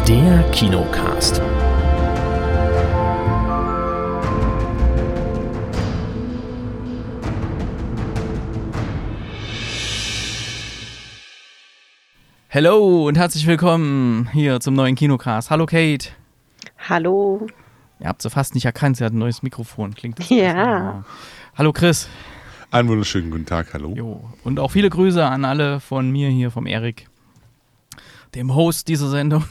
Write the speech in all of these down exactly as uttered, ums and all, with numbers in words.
Der Kinocast. Hallo und herzlich willkommen hier zum neuen Kinocast. Hallo Kate. Hallo. Ihr habt sie fast nicht erkannt, sie hat ein neues Mikrofon. Klingt das? Ja. Hallo Chris. Einen wunderschönen guten Tag, hallo. Jo. Und auch viele Grüße an alle von mir hier, vom Erik, dem Host dieser Sendung.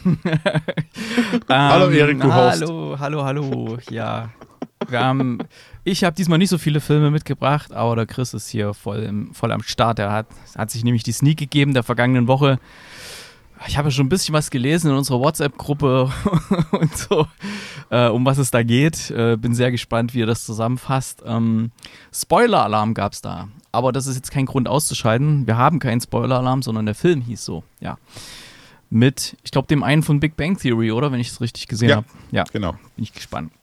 ähm, hallo Erik, du Host. Hallo, hallo, hallo. Ja, wir haben, ich habe diesmal nicht so viele Filme mitgebracht, aber der Chris ist hier voll, im, voll am Start. Er hat, hat sich nämlich die Sneak gegeben der vergangenen Woche. Ich habe ja schon ein bisschen was gelesen in unserer WhatsApp-Gruppe und so, äh, um was es da geht. Äh, bin sehr gespannt, wie ihr das zusammenfasst. Ähm, Spoiler-Alarm gab es da, aber das ist jetzt kein Grund auszuschalten. Wir haben keinen Spoiler-Alarm, sondern der Film hieß so, ja. Mit, ich glaube, dem einen von Big Bang Theory, oder? Wenn ich es richtig gesehen ja, habe. Ja, genau. Bin ich gespannt.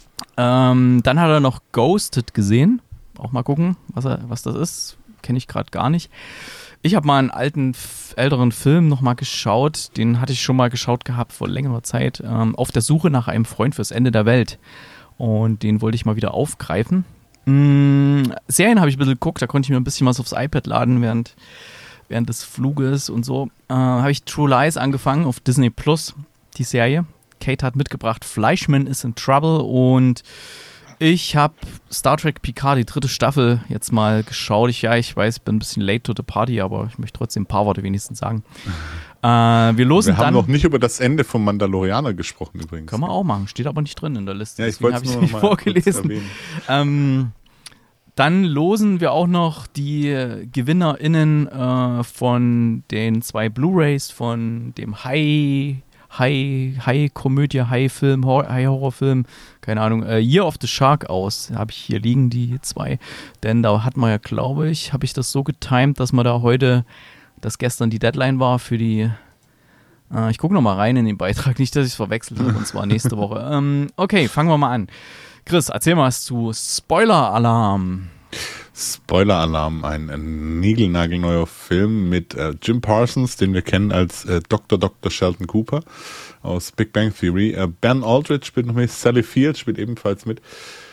Ähm, dann hat er noch Ghosted gesehen. Auch mal gucken, was, er, was das ist. Kenne ich gerade gar nicht. Ich habe mal einen alten, älteren Film nochmal geschaut. Den hatte ich schon mal geschaut gehabt vor längerer Zeit. Ähm, auf der Suche nach einem Freund fürs Ende der Welt. Und den wollte ich mal wieder aufgreifen. Mm, Serien habe ich ein bisschen geguckt. Da konnte ich mir ein bisschen was aufs iPad laden während, während des Fluges und so. Äh, habe ich True Lies angefangen auf Disney Plus, die Serie. Kate hat mitgebracht Fleischman is in Trouble. Und ich habe Star Trek Picard, die dritte Staffel, jetzt mal geschaut. Ich, ja, ich weiß, ich bin ein bisschen late to the party, aber ich möchte trotzdem ein paar Worte wenigstens sagen. Äh, wir losen wir haben dann, noch nicht über das Ende vom Mandalorianer gesprochen übrigens. Können wir auch machen, steht aber nicht drin in der Liste. Ja, ich Deswegen wollte es habe nur ich noch nicht mal vorgelesen. Ähm, dann losen wir auch noch die GewinnerInnen äh, von den zwei Blu-Rays von dem High... High, High-Komödie, High-Film, High-Horror-Film, keine Ahnung, äh, Year of the Shark aus. Habe ich hier liegen, die zwei. Denn da hat man ja, glaube ich, habe ich das so getimed, dass man da heute, dass gestern die Deadline war für die, äh, ich gucke nochmal rein in den Beitrag, nicht, dass ich es verwechselt habe, und zwar nächste Woche. Ähm, okay, fangen wir mal an. Chris, erzähl mal was zu Spoiler-Alarm. Spoiler-Alarm, ein, ein niegelnagelneuer Film mit äh, Jim Parsons, den wir kennen als äh, Doktor Doktor Sheldon Cooper aus Big Bang Theory. Äh, Ben Aldridge spielt noch mit, Sally Field spielt ebenfalls mit.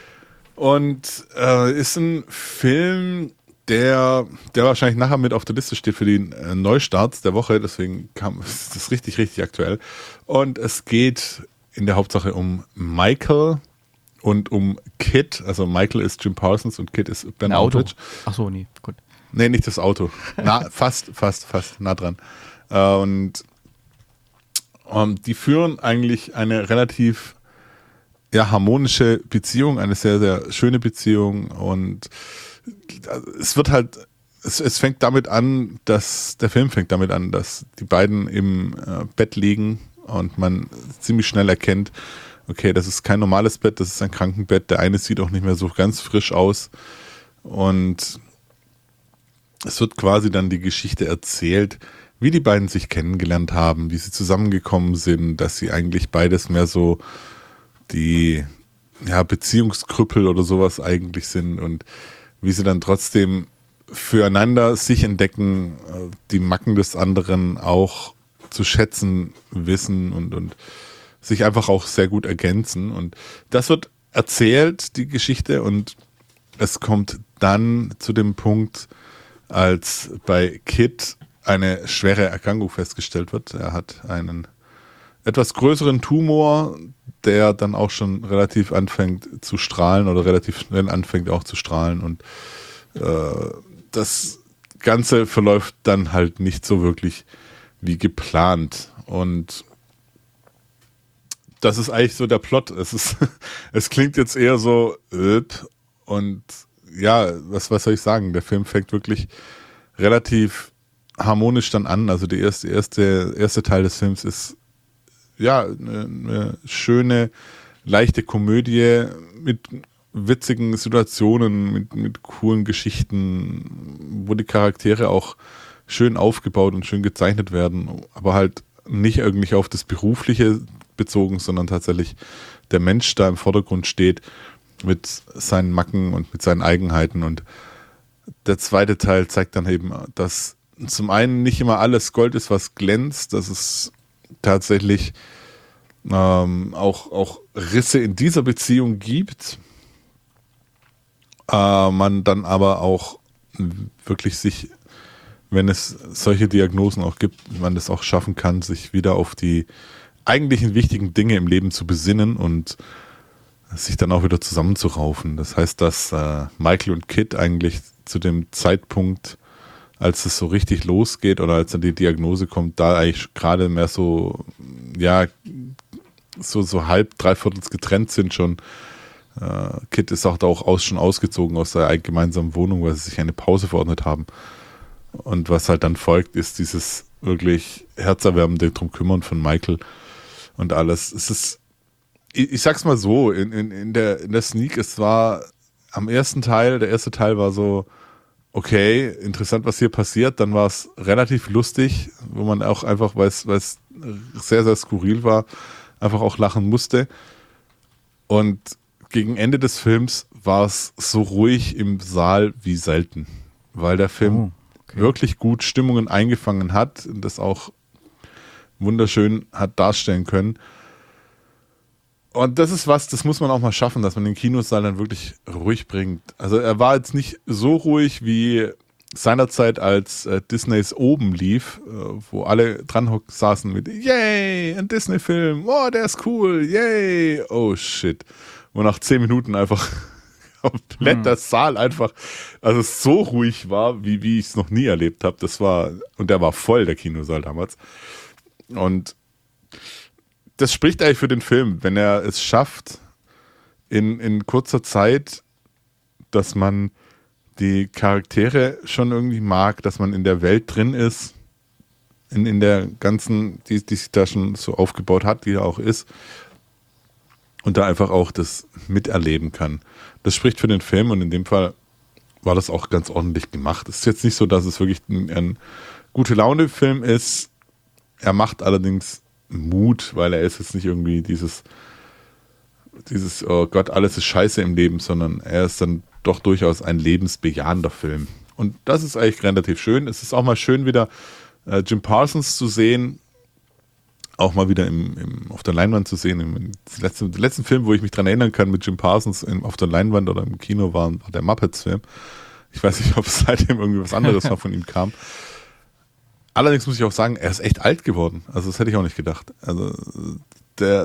Und äh, ist ein Film, der, der wahrscheinlich nachher mit auf der Liste steht für die äh, Neustarts der Woche, deswegen kam, ist das richtig, richtig aktuell. Und es geht in der Hauptsache um Michael und um Kid, also Michael ist Jim Parsons und Kid ist Ben Aldridge. Ach so, nee, gut. Nee, nicht das Auto. Na, fast, fast, fast, nah dran. Äh, und ähm, die führen eigentlich eine relativ ja, harmonische Beziehung, eine sehr, sehr schöne Beziehung. Und es wird halt, es, es fängt damit an, dass, der Film fängt damit an, dass die beiden im äh, Bett liegen und man ziemlich schnell erkennt, okay, das ist kein normales Bett, das ist ein Krankenbett. Der eine sieht auch nicht mehr so ganz frisch aus. Und es wird quasi dann die Geschichte erzählt, wie die beiden sich kennengelernt haben, wie sie zusammengekommen sind, dass sie eigentlich beides mehr so die ja, Beziehungskrüppel oder sowas eigentlich sind und wie sie dann trotzdem füreinander sich entdecken, die Macken des anderen auch zu schätzen wissen und, und sich einfach auch sehr gut ergänzen. Und das wird erzählt, die Geschichte, und es kommt dann zu dem Punkt, als bei Kid eine schwere Erkrankung festgestellt wird. Er hat einen etwas größeren Tumor, der dann auch schon relativ anfängt zu strahlen oder relativ schnell anfängt auch zu strahlen. Und äh, das Ganze verläuft dann halt nicht so wirklich wie geplant. Und das ist eigentlich so der Plot. Es ist, es klingt jetzt eher so, und ja, was, was soll ich sagen? Der Film fängt wirklich relativ harmonisch dann an. Also der erste, erste, erste Teil des Films ist ja eine, eine schöne, leichte Komödie mit witzigen Situationen, mit, mit coolen Geschichten, wo die Charaktere auch schön aufgebaut und schön gezeichnet werden, aber halt nicht irgendwie auf das Berufliche bezogen, sondern tatsächlich der Mensch da im Vordergrund steht mit seinen Macken und mit seinen Eigenheiten. Und der zweite Teil zeigt dann eben, dass zum einen nicht immer alles Gold ist, was glänzt, dass es tatsächlich ähm, auch, auch Risse in dieser Beziehung gibt, äh, man dann aber auch wirklich sich, wenn es solche Diagnosen auch gibt, man das auch schaffen kann, sich wieder auf die eigentlichen wichtigen Dinge im Leben zu besinnen und sich dann auch wieder zusammenzuraufen. Das heißt, dass äh, Michael und Kit eigentlich zu dem Zeitpunkt, als es so richtig losgeht oder als dann die Diagnose kommt, da eigentlich gerade mehr so, ja, so, so halb, dreiviertels getrennt sind schon. Äh, Kit ist auch da auch aus, schon ausgezogen aus der gemeinsamen Wohnung, weil sie sich eine Pause verordnet haben. Und was halt dann folgt, ist dieses wirklich herzerwärmende drum kümmern von Michael und alles. Es ist, ich, ich sag's mal so, in, in, in, der, in der Sneak, es war am ersten Teil, der erste Teil war so, okay, interessant, was hier passiert. Dann war es relativ lustig, wo man auch einfach, weil es sehr, sehr skurril war, einfach auch lachen musste. Und gegen Ende des Films war es so ruhig im Saal wie selten, weil der Film oh, okay. wirklich gut Stimmungen eingefangen hat und das auch wunderschön hat darstellen können. Und das ist was, das muss man auch mal schaffen, dass man den Kinosaal dann wirklich ruhig bringt. Also er war jetzt nicht so ruhig wie seinerzeit, als äh, Disneys Oben lief, äh, wo alle dran saßen mit Yay, ein Disney-Film, oh, der ist cool, yay, oh shit. Wo nach zehn Minuten einfach komplett hm. der Saal einfach, also so ruhig war, wie, wie ich es noch nie erlebt habe. Das war, und der war voll, der Kinosaal damals. Und das spricht eigentlich für den Film, wenn er es schafft, in, in kurzer Zeit, dass man die Charaktere schon irgendwie mag, dass man in der Welt drin ist, in, in der ganzen, die, die sich da schon so aufgebaut hat, die er auch ist, und da einfach auch das miterleben kann. Das spricht für den Film und in dem Fall war das auch ganz ordentlich gemacht. Es ist jetzt nicht so, dass es wirklich ein, ein gute Laune-Film ist. Er macht allerdings Mut, weil er ist jetzt nicht irgendwie dieses, dieses, oh Gott, alles ist scheiße im Leben, sondern er ist dann doch durchaus ein lebensbejahender Film. Und das ist eigentlich relativ schön. Es ist auch mal schön, wieder äh, Jim Parsons zu sehen, auch mal wieder im, im, auf der Leinwand zu sehen. Im letzten, den letzten Film, wo ich mich dran erinnern kann mit Jim Parsons im, auf der Leinwand oder im Kino war, war der Muppets-Film. Ich weiß nicht, ob es seitdem irgendwie was anderes noch von ihm kam. Allerdings muss ich auch sagen, er ist echt alt geworden. Also das hätte ich auch nicht gedacht. Also der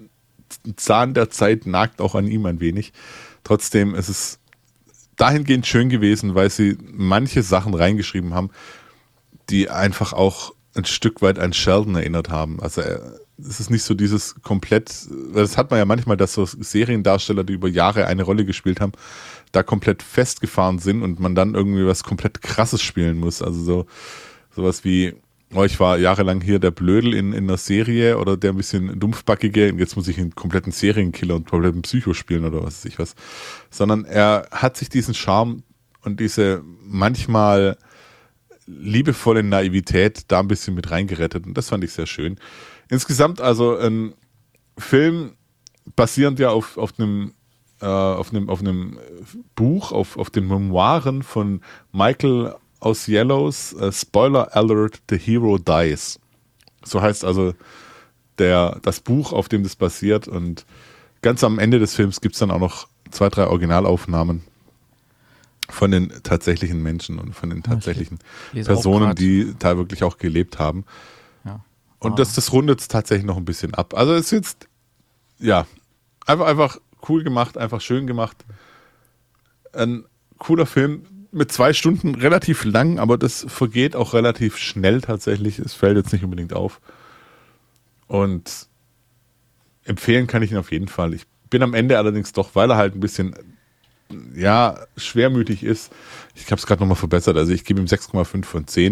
Zahn der Zeit nagt auch an ihm ein wenig. Trotzdem ist es dahingehend schön gewesen, weil sie manche Sachen reingeschrieben haben, die einfach auch ein Stück weit an Sheldon erinnert haben. Also es ist nicht so dieses komplett, das hat man ja manchmal, dass so Seriendarsteller, die über Jahre eine Rolle gespielt haben, da komplett festgefahren sind und man dann irgendwie was komplett Krasses spielen muss. Also so sowas wie, oh, ich war jahrelang hier der Blödel in, in einer Serie oder der ein bisschen dumpfbackige und jetzt muss ich einen kompletten Serienkiller und kompletten Psycho spielen oder was weiß ich was. Sondern er hat sich diesen Charme und diese manchmal liebevolle Naivität da ein bisschen mit reingerettet und das fand ich sehr schön. Insgesamt also ein Film basierend ja auf, auf einem äh, auf einem, auf einem Buch, auf, auf den Memoiren von Michael Ausiellos, uh, Spoiler Alert, The Hero Dies. So heißt also der, das Buch, auf dem das basiert. Und ganz am Ende des Films gibt es dann auch noch zwei, drei Originalaufnahmen von den tatsächlichen Menschen und von den tatsächlichen ja, Personen, die da wirklich auch gelebt haben. Ja. Und ah. das, das rundet es tatsächlich noch ein bisschen ab. Also es ist jetzt, ja, einfach, einfach cool gemacht, einfach schön gemacht. Ein cooler Film, mit zwei Stunden relativ lang, aber das vergeht auch relativ schnell tatsächlich. Es fällt jetzt nicht unbedingt auf. Und empfehlen kann ich ihn auf jeden Fall. Ich bin am Ende allerdings doch, weil er halt ein bisschen, ja, schwermütig ist. Ich habe es gerade nochmal verbessert. Also ich gebe ihm sechs Komma fünf von zehn.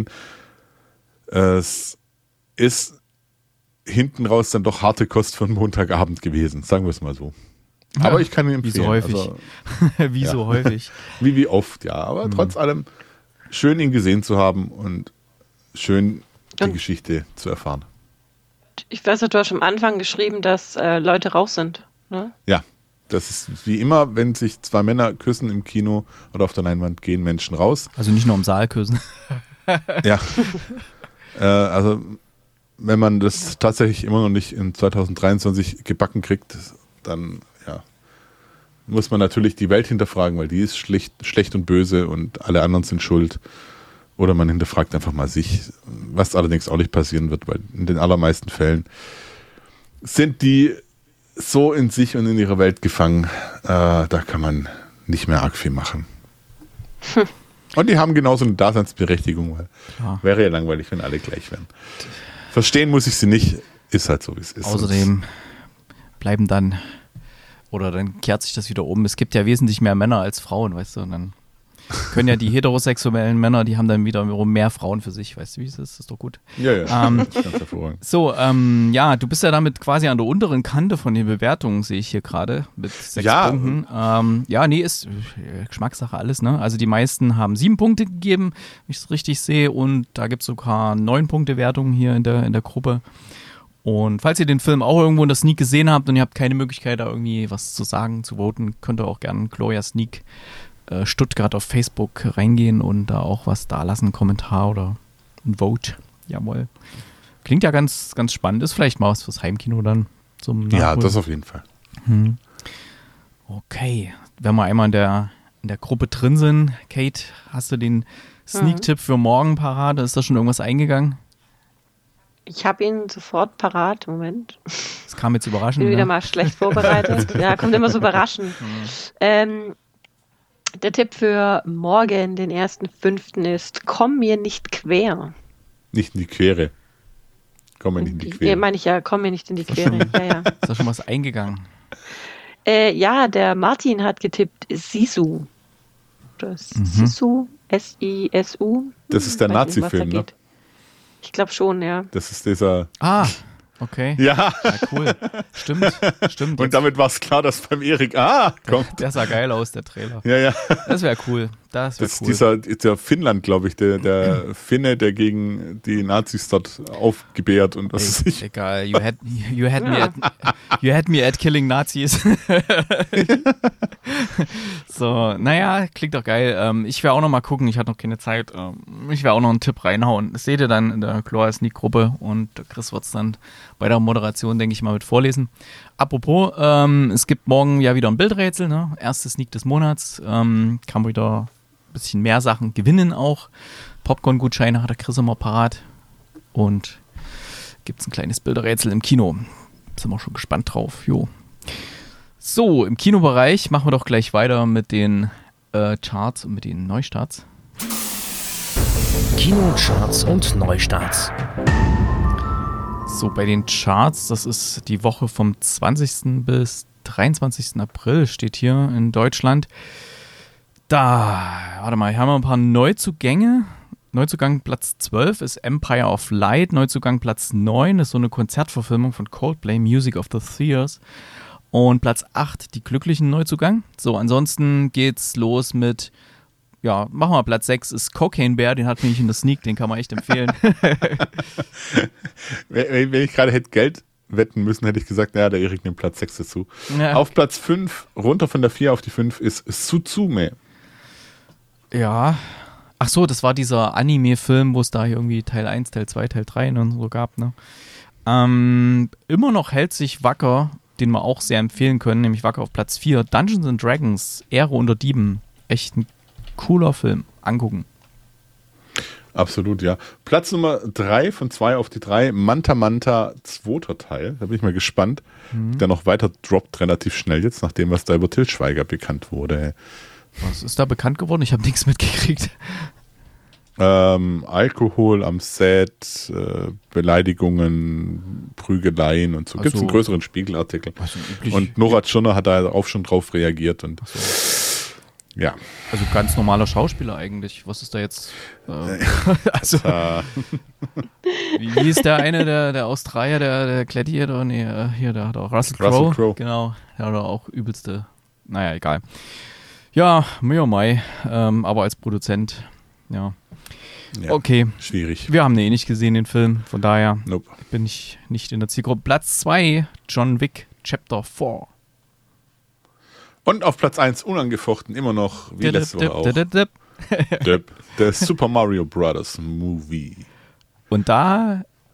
Es ist hinten raus dann doch harte Kost von Montagabend gewesen, sagen wir es mal so. Aber ich kann ihn empfehlen. Wie so häufig. Also, wie ja. so häufig. Wie, wie oft, ja. Aber mhm. trotz allem schön, ihn gesehen zu haben und schön die und Geschichte zu erfahren. Ich weiß nicht, du hast am Anfang geschrieben, dass äh, Leute raus sind. Ne? Ja, das ist wie immer, wenn sich zwei Männer küssen im Kino oder auf der Leinwand, gehen Menschen raus. Also nicht nur im Saal küssen. Ja. äh, also wenn man das tatsächlich immer noch nicht in zwanzig dreiundzwanzig gebacken kriegt, dann ja, muss man natürlich die Welt hinterfragen, weil die ist schlecht, schlecht und böse und alle anderen sind schuld. Oder man hinterfragt einfach mal sich, was allerdings auch nicht passieren wird, weil in den allermeisten Fällen sind die so in sich und in ihrer Welt gefangen, äh, da kann man nicht mehr arg viel machen. Hm. Und die haben genauso eine Daseinsberechtigung, weil ja. wäre ja langweilig, wenn alle gleich wären. Verstehen muss ich sie nicht, ist halt so, wie es ist. Außerdem bleiben dann, oder dann kehrt sich das wieder um. Es gibt ja wesentlich mehr Männer als Frauen, weißt du, und dann können ja die heterosexuellen Männer, die haben dann wiederum mehr Frauen für sich, weißt du, wie es ist? Das ist doch gut. Ja, ja. Ähm, ganz hervorragend. So, ähm, ja, du bist ja damit quasi an der unteren Kante von den Bewertungen, sehe ich hier gerade, mit sechs ja. Punkten. Ähm, ja, nee, ist äh, Geschmackssache alles, ne? Also die meisten haben sieben Punkte gegeben, wenn ich es richtig sehe, und da gibt es sogar neun Punkte Wertungen hier in der, in der Gruppe. Und falls ihr den Film auch irgendwo in der Sneak gesehen habt und ihr habt keine Möglichkeit, da irgendwie was zu sagen, zu voten, könnt ihr auch gerne Gloria Sneak Stuttgart auf Facebook reingehen und da auch was da lassen, einen Kommentar oder ein Vote. Jawohl. Klingt ja ganz, ganz spannend. Ist vielleicht mal was fürs Heimkino dann zum Nachholen. Ja, das auf jeden Fall. Hm. Okay. Wenn wir einmal in der, in der Gruppe drin sind, Kate, hast du den Sneak-Tipp für morgen parat? Ist da schon irgendwas eingegangen? Ich habe ihn sofort parat. Moment. Das kam jetzt überraschend. Bin wieder ne? mal schlecht vorbereitet. Ja, kommt immer so überraschend. Mhm. Ähm, Der Tipp für morgen, den ersten fünften ist, komm mir nicht quer. Nicht in die Quere. Komm mir nicht in die Quere. Ja, meine ich ja, komm mir nicht in die Quere. Ja, ja. Ist da schon was eingegangen? Äh, ja, der Martin hat getippt Sisu. Das Mhm. Sisu, S I S U. Das ist der Weiß nicht, was da Nazi-Film, ne? geht. Ich glaube schon, ja. Das ist dieser... Ah, okay. Ja. Ja, cool. Stimmt, stimmt. Und Jetzt- damit war es klar, dass beim Erik, ah, kommt. Der sah geil aus, der Trailer. Ja, ja. Das wäre cool. Das wäre Das ist cool. dieser, dieser Finnland, glaube ich, der, der Finne, der gegen die Nazis dort aufgebärt und was weiß Ey, ich. egal, you had, you, had me at, you had me at killing Nazis. So, naja, klingt doch geil. Ähm, ich werde auch noch mal gucken, ich hatte noch keine Zeit. Ähm, ich werde auch noch einen Tipp reinhauen. Das seht ihr dann in der Gloria Sneak-Gruppe und Chris wird es dann bei der Moderation, denke ich mal, mit vorlesen. Apropos, ähm, es gibt morgen ja wieder ein Bildrätsel, ne? Erste Sneak des Monats. Ähm, kann man wieder ein bisschen mehr Sachen gewinnen auch. Popcorn-Gutscheine hat der Chris immer parat. Und gibt es ein kleines Bilderrätsel im Kino. Sind wir schon gespannt drauf. Jo. So, im Kinobereich machen wir doch gleich weiter mit den äh, Charts und mit den Neustarts. Kinocharts und Neustarts. So, bei den Charts, das ist die Woche vom zwanzigsten bis dreiundzwanzigsten April, steht hier in Deutschland. Da, warte mal, hier haben wir ein paar Neuzugänge. Neuzugang Platz zwölf ist Empire of Light. Neuzugang Platz neun ist so eine Konzertverfilmung von Coldplay, Music of the Spheres. Und Platz acht, die glücklichen Neuzugang. So, ansonsten geht's los mit, ja, machen wir Platz sechs, ist Cocaine Bear, den hat mich in der Sneak, den kann man echt empfehlen. Wenn wenn ich gerade hätte Geld wetten müssen, hätte ich gesagt, naja, der Erik nimmt Platz sechs dazu. Ja. Auf Platz fünf, runter von der vier auf die fünf, ist Suzume. Ja. Ach so, das war dieser Anime-Film, wo es da irgendwie Teil eins, Teil zwei, Teil drei und so gab, ne? Ähm, immer noch hält sich wacker, den wir auch sehr empfehlen können, nämlich wacker auf Platz vier, Dungeons and Dragons, Ehre unter Dieben. Echt ein cooler Film. Angucken. Absolut, ja. Platz Nummer drei von zwei auf die drei, Manta Manta, zweiter Teil. Da bin ich mal gespannt. Mhm. Der noch weiter droppt relativ schnell jetzt, nachdem was da über Til Schweiger bekannt wurde. Was ist da bekannt geworden? Ich habe nichts mitgekriegt. Ähm, Alkohol am Set, äh, Beleidigungen, Prügeleien und so. Ach Gibt es so. einen größeren Spiegelartikel. Also üblich, Und Nora Tschirner hat da auch schon drauf reagiert. Und ja. also ganz normaler Schauspieler eigentlich. Was ist da jetzt? Äh, also, Äh, wie hieß der eine, der, der Australier, der, der Gladiator? Nee, äh, hier, der hat auch Russell Crowe. Russell Crowe. Genau, der hat auch übelste. Naja, egal. Ja, Mio Mai, ähm, aber als Produzent, ja. ja, Okay, schwierig. wir haben den eh nicht gesehen, den Film. Von daher Nope. bin ich nicht in der Zielgruppe. Platz zwei, John Wick, Chapter vier. Und auf Platz eins unangefochten immer noch, wie letzte Woche auch, Dip, dip, dip. der, der Super Mario Brothers Movie. Und da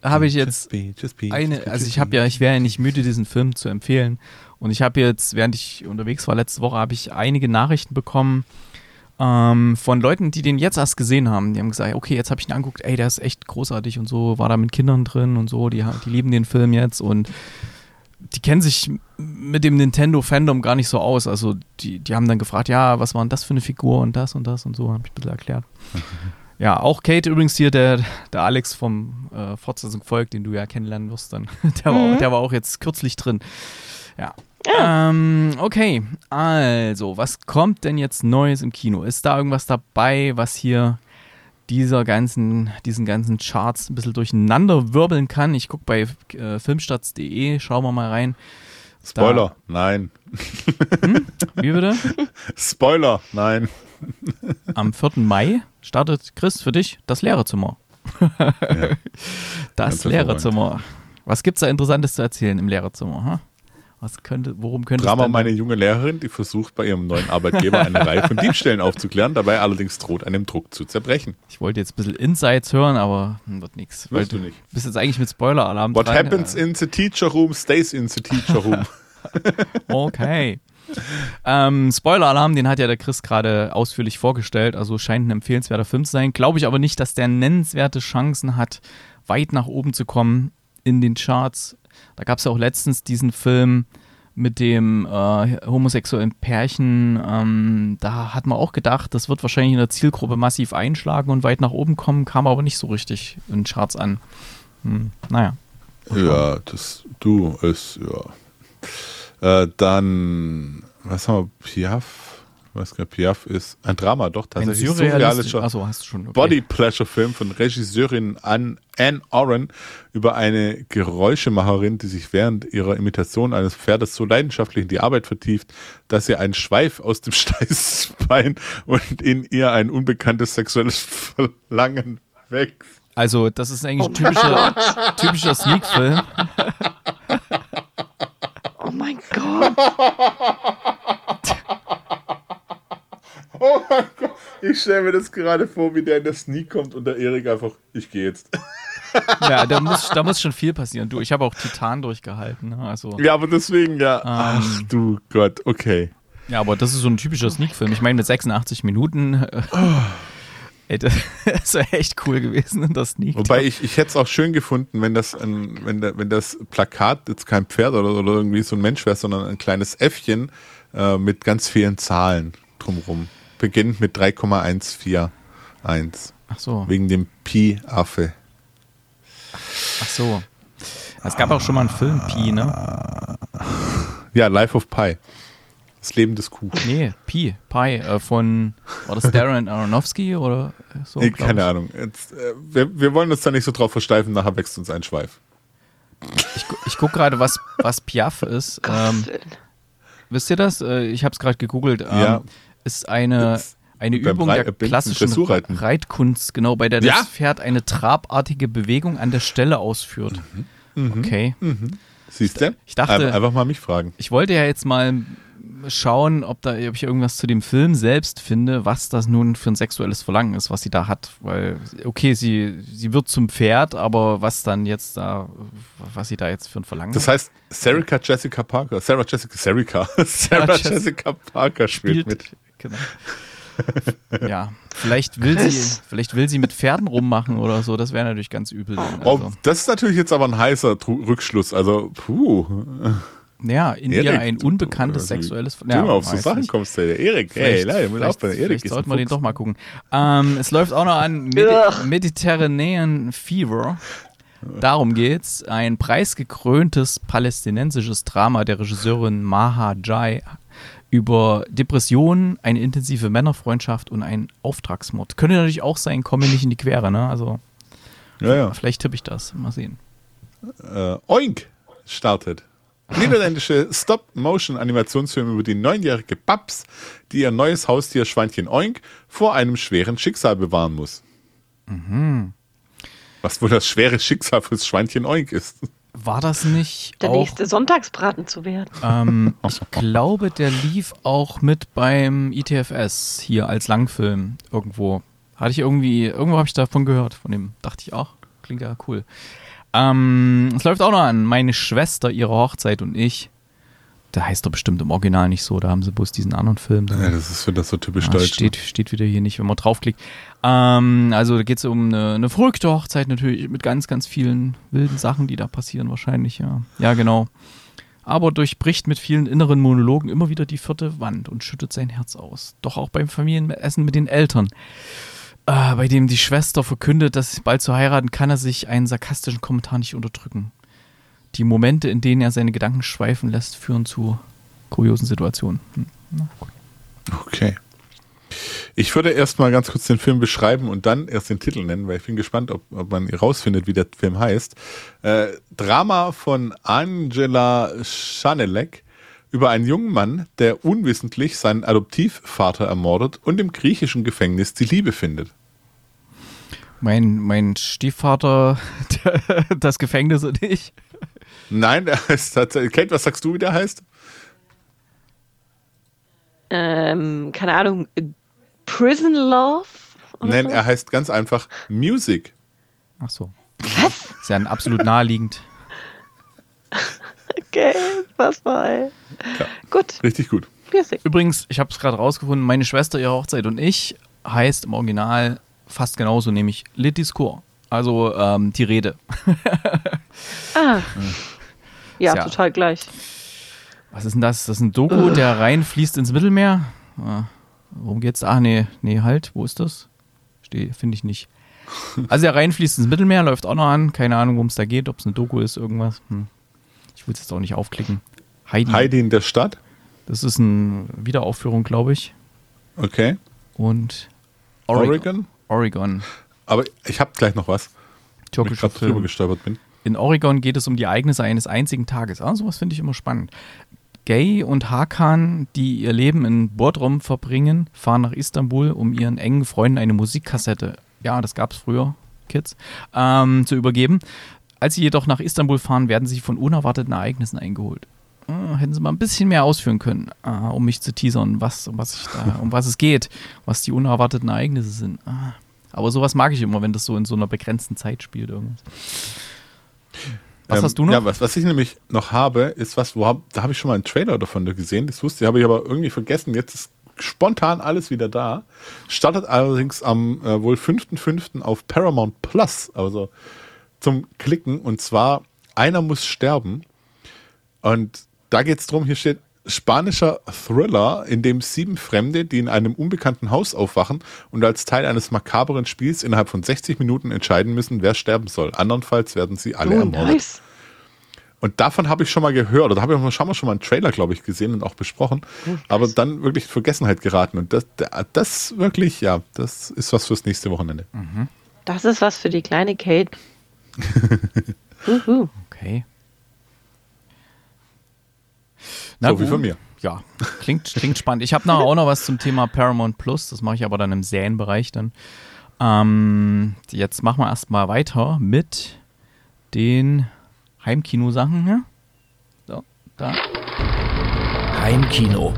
habe ich jetzt be, just be, eine, just be, also just ich habe be. ja, ich wäre ja nicht müde, diesen Film zu empfehlen. Und ich habe jetzt, während ich unterwegs war letzte Woche, habe ich einige Nachrichten bekommen ähm, von Leuten, die den jetzt erst gesehen haben. Die haben gesagt, okay, jetzt habe ich ihn angeguckt, ey, der ist echt großartig und so, war da mit Kindern drin und so, die, die lieben den Film jetzt und die kennen sich mit dem Nintendo-Fandom gar nicht so aus. Also die, die haben dann gefragt, ja, was war denn das für eine Figur und das und das und so, habe ich ein bisschen erklärt. Ja, auch Kate übrigens hier, der, der Alex vom äh, Fortsetzung folgt, den du ja kennenlernen wirst dann. Der, Mhm. war, der war auch jetzt kürzlich drin. Ja. Ähm, okay, also, was kommt denn jetzt Neues im Kino? Ist da irgendwas dabei, was hier dieser ganzen, diesen ganzen Charts ein bisschen durcheinander wirbeln kann? Ich gucke bei äh, filmstarts punkt de, schauen wir mal rein. Spoiler, nein. Hm? Wie bitte? Spoiler, nein. Am vierten Mai startet, Chris, für dich das Lehrerzimmer. Ja. Das Ganz Lehrerzimmer. Was gibt's da Interessantes zu erzählen im Lehrerzimmer? Ha? Was könnte, worum könnte Drama es denn? meine junge Lehrerin, die versucht bei ihrem neuen Arbeitgeber eine Reihe von Diebstählen aufzuklären, dabei allerdings droht einem Druck zu zerbrechen. Ich wollte jetzt ein bisschen Insights hören, aber hm, wird nichts. Wirst du nicht. Bist jetzt eigentlich mit Spoiler-Alarm What dran. happens in the teacher room stays in the teacher room. Okay. ähm, Spoiler-Alarm, den hat ja der Chris gerade ausführlich vorgestellt, also scheint ein empfehlenswerter Film zu sein. Glaube ich aber nicht, dass der nennenswerte Chancen hat, weit nach oben zu kommen in den Charts. Da gab es ja auch letztens diesen Film mit dem äh, homosexuellen Pärchen. Ähm, da hat man auch gedacht, das wird wahrscheinlich in der Zielgruppe massiv einschlagen und weit nach oben kommen, kam aber nicht so richtig in den Charts an. Hm, naja. Ja, das du ist, ja. Äh, dann, was haben wir, Piaf? Ich weiß gar nicht, Piaf ist ein Drama, doch, Ein tatsächlich surrealistischer, surrealischer achso, hast du schon. Okay. Body-Pleasure-Film von Regisseurin Anne, Anne Oren über eine Geräuschemacherin, die sich während ihrer Imitation eines Pferdes so leidenschaftlich in die Arbeit vertieft, dass ihr ein Schweif aus dem Steißbein und in ihr ein unbekanntes sexuelles Verlangen wächst. Also, das ist eigentlich ein typischer, typischer Sneak-Film. Oh mein Gott. Oh mein Gott, ich stelle mir das gerade vor, wie der in der Sneak kommt und der Erik einfach, ich gehe jetzt. Ja, da muss, da muss schon viel passieren. Du, ich habe auch Titan durchgehalten. Ne? Also, Ja, aber deswegen, ja. Ach du Gott, okay. ja, aber das ist so ein typischer Sneak-Film. Ich meine, mit sechsundachtzig Minuten. Äh, ey, das, das wäre echt cool gewesen, das Sneak. Wobei ich, ich hätte es auch schön gefunden, wenn das ein, wenn, der, wenn das Plakat jetzt kein Pferd oder, oder irgendwie so ein Mensch wäre, sondern ein kleines Äffchen äh, mit ganz vielen Zahlen drumrum. Beginnt mit drei Komma eins vier eins. Ach so, Wegen dem Pi-Affe. ach so. Es gab auch schon mal einen Film, Pi, ne? Ja, Life of Pi. Das Leben des Kuh. Nee, Pi, Pi, äh, von, war das Darren Aronofsky oder so? Nee, glaub keine ich. Ahnung. Jetzt, äh, wir, wir wollen uns da nicht so drauf versteifen, nachher wächst uns ein Schweif. Ich, gu- ich gucke gerade, was, was Piaf ist. Ähm, Gottes Willen. wisst ihr das? Äh, ich habe es gerade gegoogelt. Ähm, Ja. Ist eine, Jetzt eine beim Übung Rei- der Binden, klassischen Dressurreiten. Reitkunst, genau, bei der Ja? das Pferd eine trabartige Bewegung an der Stelle ausführt. Okay. Siehst du? Ich dachte- Einfach, einfach mal mich fragen. Ich wollte ja jetzt mal schauen, ob, da, ob ich irgendwas zu dem Film selbst finde, was das nun für ein sexuelles Verlangen ist, was sie da hat. Weil, okay, sie, sie wird zum Pferd, aber was dann jetzt da, was sie da jetzt für ein Verlangen Das hat, heißt, Sarah Jessica Parker, Sarah Jessica, Sarah, Sarah Jess- Jessica Parker spielt, spielt mit. Genau. Ja, vielleicht will sie, vielleicht will sie mit Pferden rummachen oder so, das wäre natürlich ganz übel. Dann. Oh, Also, das ist natürlich jetzt aber ein heißer Tru- Rückschluss. Also, puh. ja, in Erik, ihr ein du- unbekanntes also, sexuelles Du mal auf so weiß Sachen nicht. kommst, der Erik. Hey, Vielleicht, nein, muss vielleicht, aufpassen, Erik vielleicht ist sollten ein wir den Fuchs. doch mal gucken. Ähm, es läuft auch noch an Medi Ugh. Mediterranean Fever. Darum geht's. Ein preisgekröntes palästinensisches Drama der Regisseurin Maha Jai über Depressionen, eine intensive Männerfreundschaft und einen Auftragsmord. Könnte natürlich auch sein, komme nicht in die Quere, ne? Also Ja, ja. vielleicht tippe ich das. Mal sehen. Äh, Oink startet. Niederländische Stop-Motion-Animationsfilm über die neunjährige Babs, die ihr neues Haustier Schweinchen Oink vor einem schweren Schicksal bewahren muss. Mhm. Was wohl das schwere Schicksal fürs Schweinchen Oink ist. War das nicht Der auch... nächste Sonntagsbraten zu werden. Ähm, ich glaube, der lief auch mit beim I T F S hier als Langfilm irgendwo. Hatte ich irgendwie, irgendwo habe ich davon gehört, von dem dachte ich auch, klingt ja cool. Ähm, es läuft auch noch an. Meine Schwester, ihre Hochzeit und ich. Da heißt doch bestimmt im Original nicht so. Da haben sie bloß diesen anderen Film. Ja, das ist wieder so typisch ja, deutsch. Steht, steht wieder hier nicht, wenn man draufklickt. Ähm, also da geht es um eine, eine verrückte Hochzeit natürlich mit ganz, ganz vielen wilden Sachen, die da passieren wahrscheinlich. Ja, ja genau. Aber durchbricht mit vielen inneren Monologen immer wieder die vierte Wand und schüttet sein Herz aus. Doch auch beim Familienessen mit den Eltern, äh, bei dem die Schwester verkündet, dass bald zu heiraten, kann er sich einen sarkastischen Kommentar nicht unterdrücken. Die Momente, in denen er seine Gedanken schweifen lässt, führen zu kuriosen Situationen. Hm. Na, gut. Okay. Ich würde erst mal ganz kurz den Film beschreiben und dann erst den Titel nennen, weil ich bin gespannt, ob, ob man rausfindet, wie der Film heißt. Äh, Drama von Angela Schanelek über einen jungen Mann, der unwissentlich seinen Adoptivvater ermordet und im griechischen Gefängnis die Liebe findet. Mein, mein Stiefvater, das Gefängnis und ich. Nein, der heißt tatsächlich. Kate, was sagst du, wie der heißt? Ähm, keine Ahnung. Prison Love? Nein, so? er heißt ganz einfach Music. Ach so. Was? Ist ja absolut naheliegend. Okay, was war, ey. Ja, gut. Richtig gut. Music. Übrigens, ich habe es gerade rausgefunden, meine Schwester, ihre Hochzeit und ich heißt im Original fast genauso, nämlich Le Discours. Also ähm, die Rede. Ah. Ja, Tja. total gleich. Was ist denn das? Das ist ein Doku, der reinfließt ins Mittelmeer. Ah, worum geht's? Ah, nee, nee, halt. Wo ist das? Finde ich nicht. Also der reinfließt ins Mittelmeer, läuft auch noch an. Keine Ahnung, worum es da geht, ob es eine Doku ist, irgendwas. Hm. Ich will es jetzt auch nicht aufklicken. Heidi. Heidi in der Stadt? Das ist eine Wiederaufführung, glaube ich. Okay. Und Oregon? Oregon. Oregon. Aber ich habe gleich noch was, wo ich Türkischer gerade drüber Film. gestolpert bin. In Oregon geht es um die Ereignisse eines einzigen Tages. Ah, sowas finde ich immer spannend. Gay und Hakan, die ihr Leben in Bodrum verbringen, fahren nach Istanbul, um ihren engen Freunden eine Musikkassette, ja, das gab es früher, Kids, ähm, zu übergeben. Als sie jedoch nach Istanbul fahren, werden sie von unerwarteten Ereignissen eingeholt. Ah, hätten sie mal ein bisschen mehr ausführen können, ah, um mich zu teasern, was, um, was ich da, um was es geht, was die unerwarteten Ereignisse sind. Ah. Aber sowas mag ich immer, wenn das so in so einer begrenzten Zeit spielt. Irgendwas. Was ähm, hast du noch? Ja, was, was ich nämlich noch habe, ist was, wo hab, da habe ich schon mal einen Trailer davon gesehen. Das wusste ich, habe ich aber irgendwie vergessen. Jetzt ist spontan alles wieder da. Startet allerdings am äh, wohl fünften fünften auf Paramount Plus, also zum Klicken. Und zwar Einer muss sterben. Und da geht es darum, hier steht spanischer Thriller, in dem sieben Fremde, die in einem unbekannten Haus aufwachen und als Teil eines makabren Spiels innerhalb von sechzig Minuten entscheiden müssen, wer sterben soll. Andernfalls werden sie alle Oh, ermordet. nice. Und davon habe ich schon mal gehört, oder da habe ich schon mal, schon mal einen Trailer, glaube ich, gesehen und auch besprochen, Oh, aber dann wirklich in Vergessenheit geraten. Und das, das wirklich, ja, das ist was fürs nächste Wochenende. Das ist was für die kleine Kate. Uhu. Okay. So wie von mir. Ja, klingt, klingt spannend. Ich habe nachher auch noch was zum Thema Paramount Plus. Das mache ich aber dann im Serienbereich dann. Ähm, jetzt machen wir erstmal weiter mit den Heimkino-Sachen. Ja? So, da. Heimkino.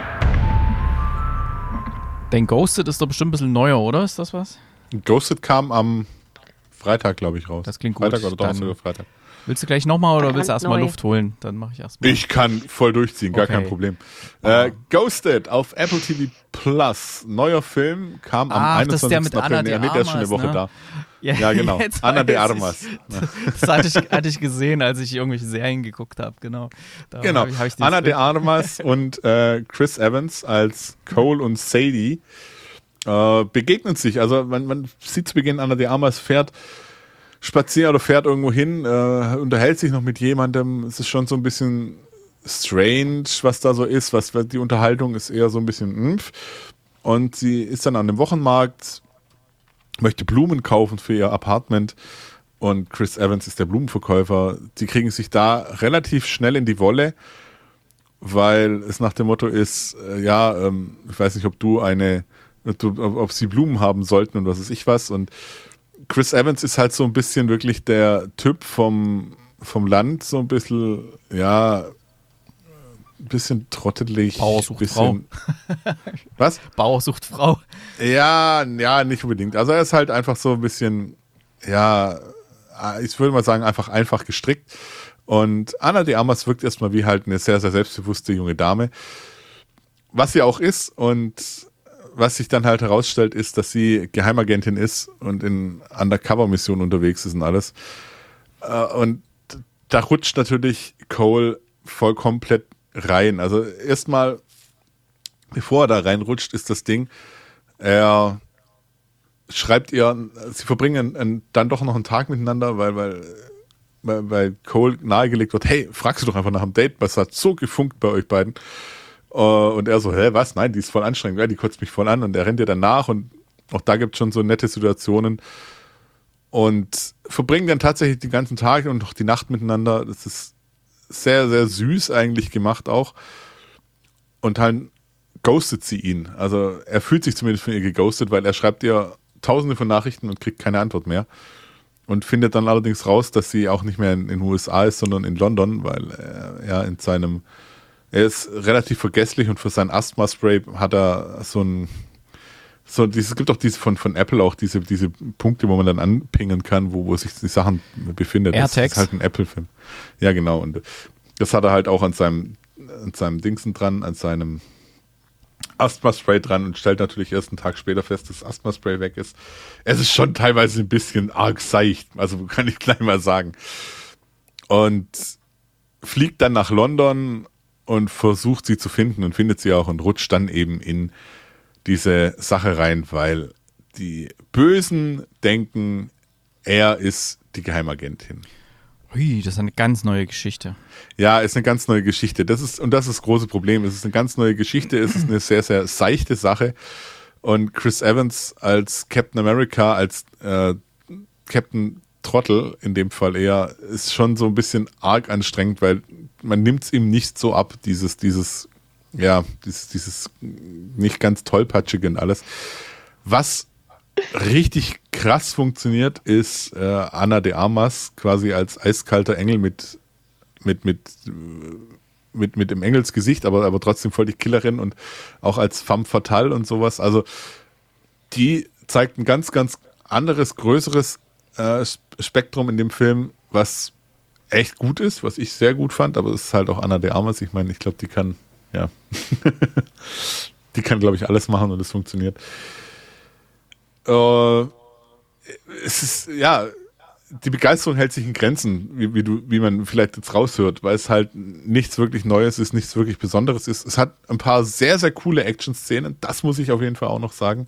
Dein Ghosted ist doch bestimmt ein bisschen neuer, oder? Ist das was? Ghosted kam am Freitag, glaube ich, raus. Das klingt gut. Freitag oder Donnerstag Dann- oder Freitag. Willst du gleich nochmal oder willst du erstmal Neu. Luft holen? Dann mache ich erstmal. Ich kann voll durchziehen, gar Okay. kein Problem. Äh, Ghosted auf Apple T V Plus. Neuer Film kam am Ach, das ist der einundzwanzigsten mit Ana April. de Nee, der ist schon eine Armas, Woche ne? da. Ja, genau. Jetzt Ana de weiß Armas. ich. Das hatte ich, hatte ich gesehen, als ich irgendwelche Serien geguckt habe. Genau. Da Genau. hab ich, hab ich Ana de Film- Armas und äh, Chris Evans als Cole und Sadie äh, begegnen sich. Also man, man sieht zu Beginn, Ana de Armas fährt spazieren oder fährt irgendwo hin, äh, unterhält sich noch mit jemandem. Es ist schon so ein bisschen strange, was da so ist. Was die Unterhaltung ist eher so ein bisschen mpf. Und sie ist dann an dem Wochenmarkt, möchte Blumen kaufen für ihr Apartment. Und Chris Evans ist der Blumenverkäufer. Die kriegen sich da relativ schnell in die Wolle, weil es nach dem Motto ist, äh, ja, ähm, ich weiß nicht, ob du eine, ob, du, ob, ob sie Blumen haben sollten und was weiß ich was. Und Chris Evans ist halt so ein bisschen wirklich der Typ vom, vom Land, so ein bisschen, ja, ein bisschen trottelig. Bauer sucht bisschen, was? Bauer sucht Frau. Ja, ja, nicht unbedingt. Also er ist halt einfach so ein bisschen, ja, ich würde mal sagen, einfach einfach gestrickt. Und Ana de Armas wirkt erstmal wie halt eine sehr, sehr selbstbewusste junge Dame. Was sie auch ist und was sich dann halt herausstellt, ist, dass sie Geheimagentin ist und in Undercover-Missionen unterwegs ist und alles. Und da rutscht natürlich Cole voll komplett rein. Also erstmal, bevor er da reinrutscht, ist das Ding, er schreibt ihr, sie verbringen einen, dann doch noch einen Tag miteinander, weil, weil, weil, weil Cole nahegelegt wird, hey, fragst du doch einfach nach einem Date, was hat so gefunkt bei euch beiden? Und er so, hä, was? Nein, die ist voll anstrengend, ja, die kotzt mich voll an und er rennt ihr dann nach und auch da gibt es schon so nette Situationen und verbringen dann tatsächlich den ganzen Tag und auch die Nacht miteinander. Das ist sehr, sehr süß eigentlich gemacht auch und dann ghostet sie ihn. Also er fühlt sich zumindest von ihr geghostet, weil er schreibt ihr tausende von Nachrichten und kriegt keine Antwort mehr. Und findet dann allerdings raus, dass sie auch nicht mehr in den U S A ist, sondern in London, weil er ja in seinem, er ist relativ vergesslich und für sein Asthma-Spray hat er so ein, so dieses, es gibt auch diese von, von Apple auch diese, diese Punkte, wo man dann anpingen kann, wo, wo sich die Sachen befinden. AirTags. Das ist halt ein Apple-Film. Ja, genau. Und das hat er halt auch an seinem, an seinem Dingsen dran, an seinem Asthma-Spray dran und stellt natürlich erst einen Tag später fest, dass das Asthma-Spray weg ist. Es ist schon teilweise ein bisschen arg seicht, also kann ich gleich mal sagen. Und fliegt dann nach London und versucht sie zu finden und findet sie auch und rutscht dann eben in diese Sache rein, weil die Bösen denken, er ist die Geheimagentin. Ui, das ist eine ganz neue Geschichte. Ja, ist eine ganz neue Geschichte. Das ist, und das ist das große Problem. Es ist eine ganz neue Geschichte. Es ist eine sehr, sehr seichte Sache. Und Chris Evans als Captain America, als äh, Captain Trottel in dem Fall eher, ist schon so ein bisschen arg anstrengend, weil man nimmt es ihm nicht so ab, dieses, dieses, ja, dieses, dieses nicht ganz tollpatschige und alles. Was richtig krass funktioniert, ist äh, Ana de Armas quasi als eiskalter Engel mit mit mit mit mit dem Engelsgesicht, aber aber trotzdem voll die Killerin und auch als femme fatale und sowas. Also die zeigt ein ganz ganz anderes, größeres äh, Spektrum in dem Film, was echt gut ist, was ich sehr gut fand. Aber es ist halt auch Ana de Armas. Ich meine, ich glaube, die kann ja die kann, glaube ich, alles machen und es funktioniert. Uh, es ist, ja, die Begeisterung hält sich in Grenzen, wie, wie, du, wie man vielleicht jetzt raushört, weil es halt nichts wirklich Neues ist, nichts wirklich Besonderes ist. Es hat ein paar sehr, sehr coole Action-Szenen, das muss ich auf jeden Fall auch noch sagen.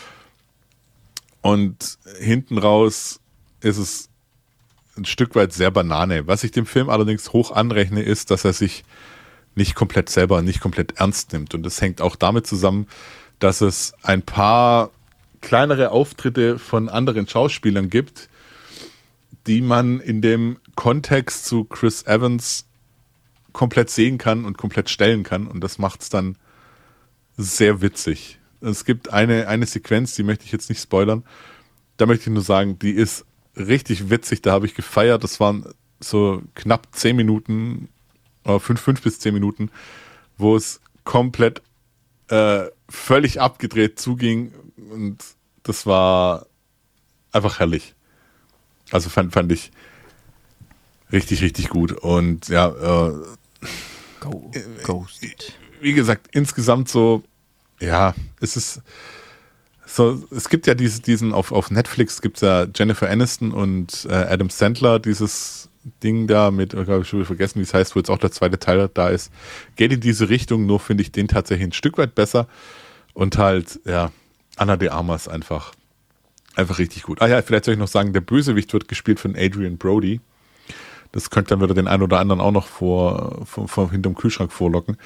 Und hinten raus ist es ein Stück weit sehr Banane. Was ich dem Film allerdings hoch anrechne, ist, dass er sich nicht komplett selber, nicht komplett ernst nimmt. Und das hängt auch damit zusammen, dass es ein paar kleinere Auftritte von anderen Schauspielern gibt, die man in dem Kontext zu Chris Evans komplett sehen kann und komplett stellen kann. Und das macht es dann sehr witzig. Es gibt eine, eine Sequenz, die möchte ich jetzt nicht spoilern. Da möchte ich nur sagen, die ist richtig witzig. Da habe ich gefeiert. Das waren so knapp zehn Minuten, oder fünf, fünf bis zehn Minuten, wo es komplett äh, völlig abgedreht zuging. Und das war einfach herrlich. Also fand, fand ich richtig, richtig gut. Und ja, äh, Go, Ghost. Wie gesagt, insgesamt so, ja, es ist so, es gibt ja diese, diesen, auf, auf Netflix gibt es ja Jennifer Aniston und äh, Adam Sandler, dieses Ding da mit, ich habe schon vergessen, wie es heißt, wo jetzt auch der zweite Teil da ist. Geht in diese Richtung, nur finde ich den tatsächlich ein Stück weit besser. Und halt, ja, Ana de Armas einfach, einfach richtig gut. Ah ja, vielleicht soll ich noch sagen, der Bösewicht wird gespielt von Adrian Brody. Das könnte dann wieder den einen oder anderen auch noch vor, vor, vor hinterm Kühlschrank vorlocken.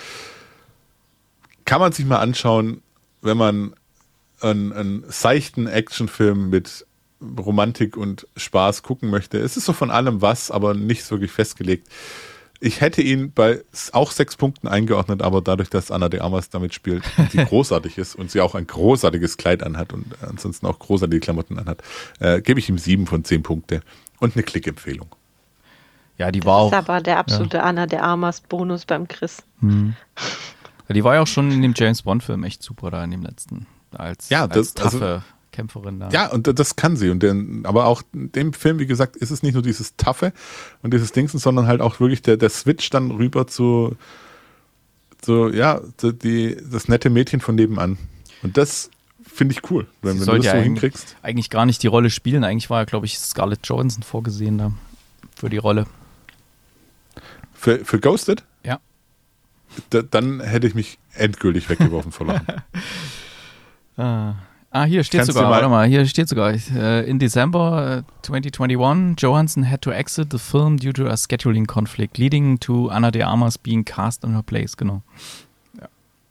Kann man sich mal anschauen, wenn man einen, einen seichten Actionfilm mit Romantik und Spaß gucken möchte. Es ist so von allem was, aber nichts wirklich festgelegt. Ich hätte ihn bei auch sechs Punkten eingeordnet, aber dadurch, dass Ana de Armas damit spielt, die großartig ist und sie auch ein großartiges Kleid anhat und ansonsten auch großartige Klamotten anhat, äh, gebe ich ihm sieben von zehn Punkte und eine Klickempfehlung. Ja, die war auch. Das ist aber der absolute ja. Ana de Armas Bonus beim Chris. Hm. Ja, die war ja auch schon in dem James Bond Film echt super da in dem letzten. Als, ja, das, als taffe, also, Kämpferin da. Ja, und das kann sie. Und den, aber auch in dem Film, wie gesagt, ist es nicht nur dieses Taffe und dieses Dingsen, sondern halt auch wirklich der, der Switch dann rüber zu, zu ja, die, das nette Mädchen von nebenan. Und das finde ich cool, wenn, wenn du das so ja hinkriegst. Eigentlich gar nicht die Rolle spielen. Eigentlich war ja, glaube ich, Scarlett Johansson vorgesehen da für die Rolle. Für, für Ghosted? Ja. Da, dann hätte ich mich endgültig weggeworfen vor Lachen. ah. Ah, hier steht Kannst sogar, mal warte mal, hier steht sogar, uh, in December twenty twenty-one, Johansson had to exit the film due to a scheduling conflict, leading to Ana de Armas being cast in her place, genau. Ja,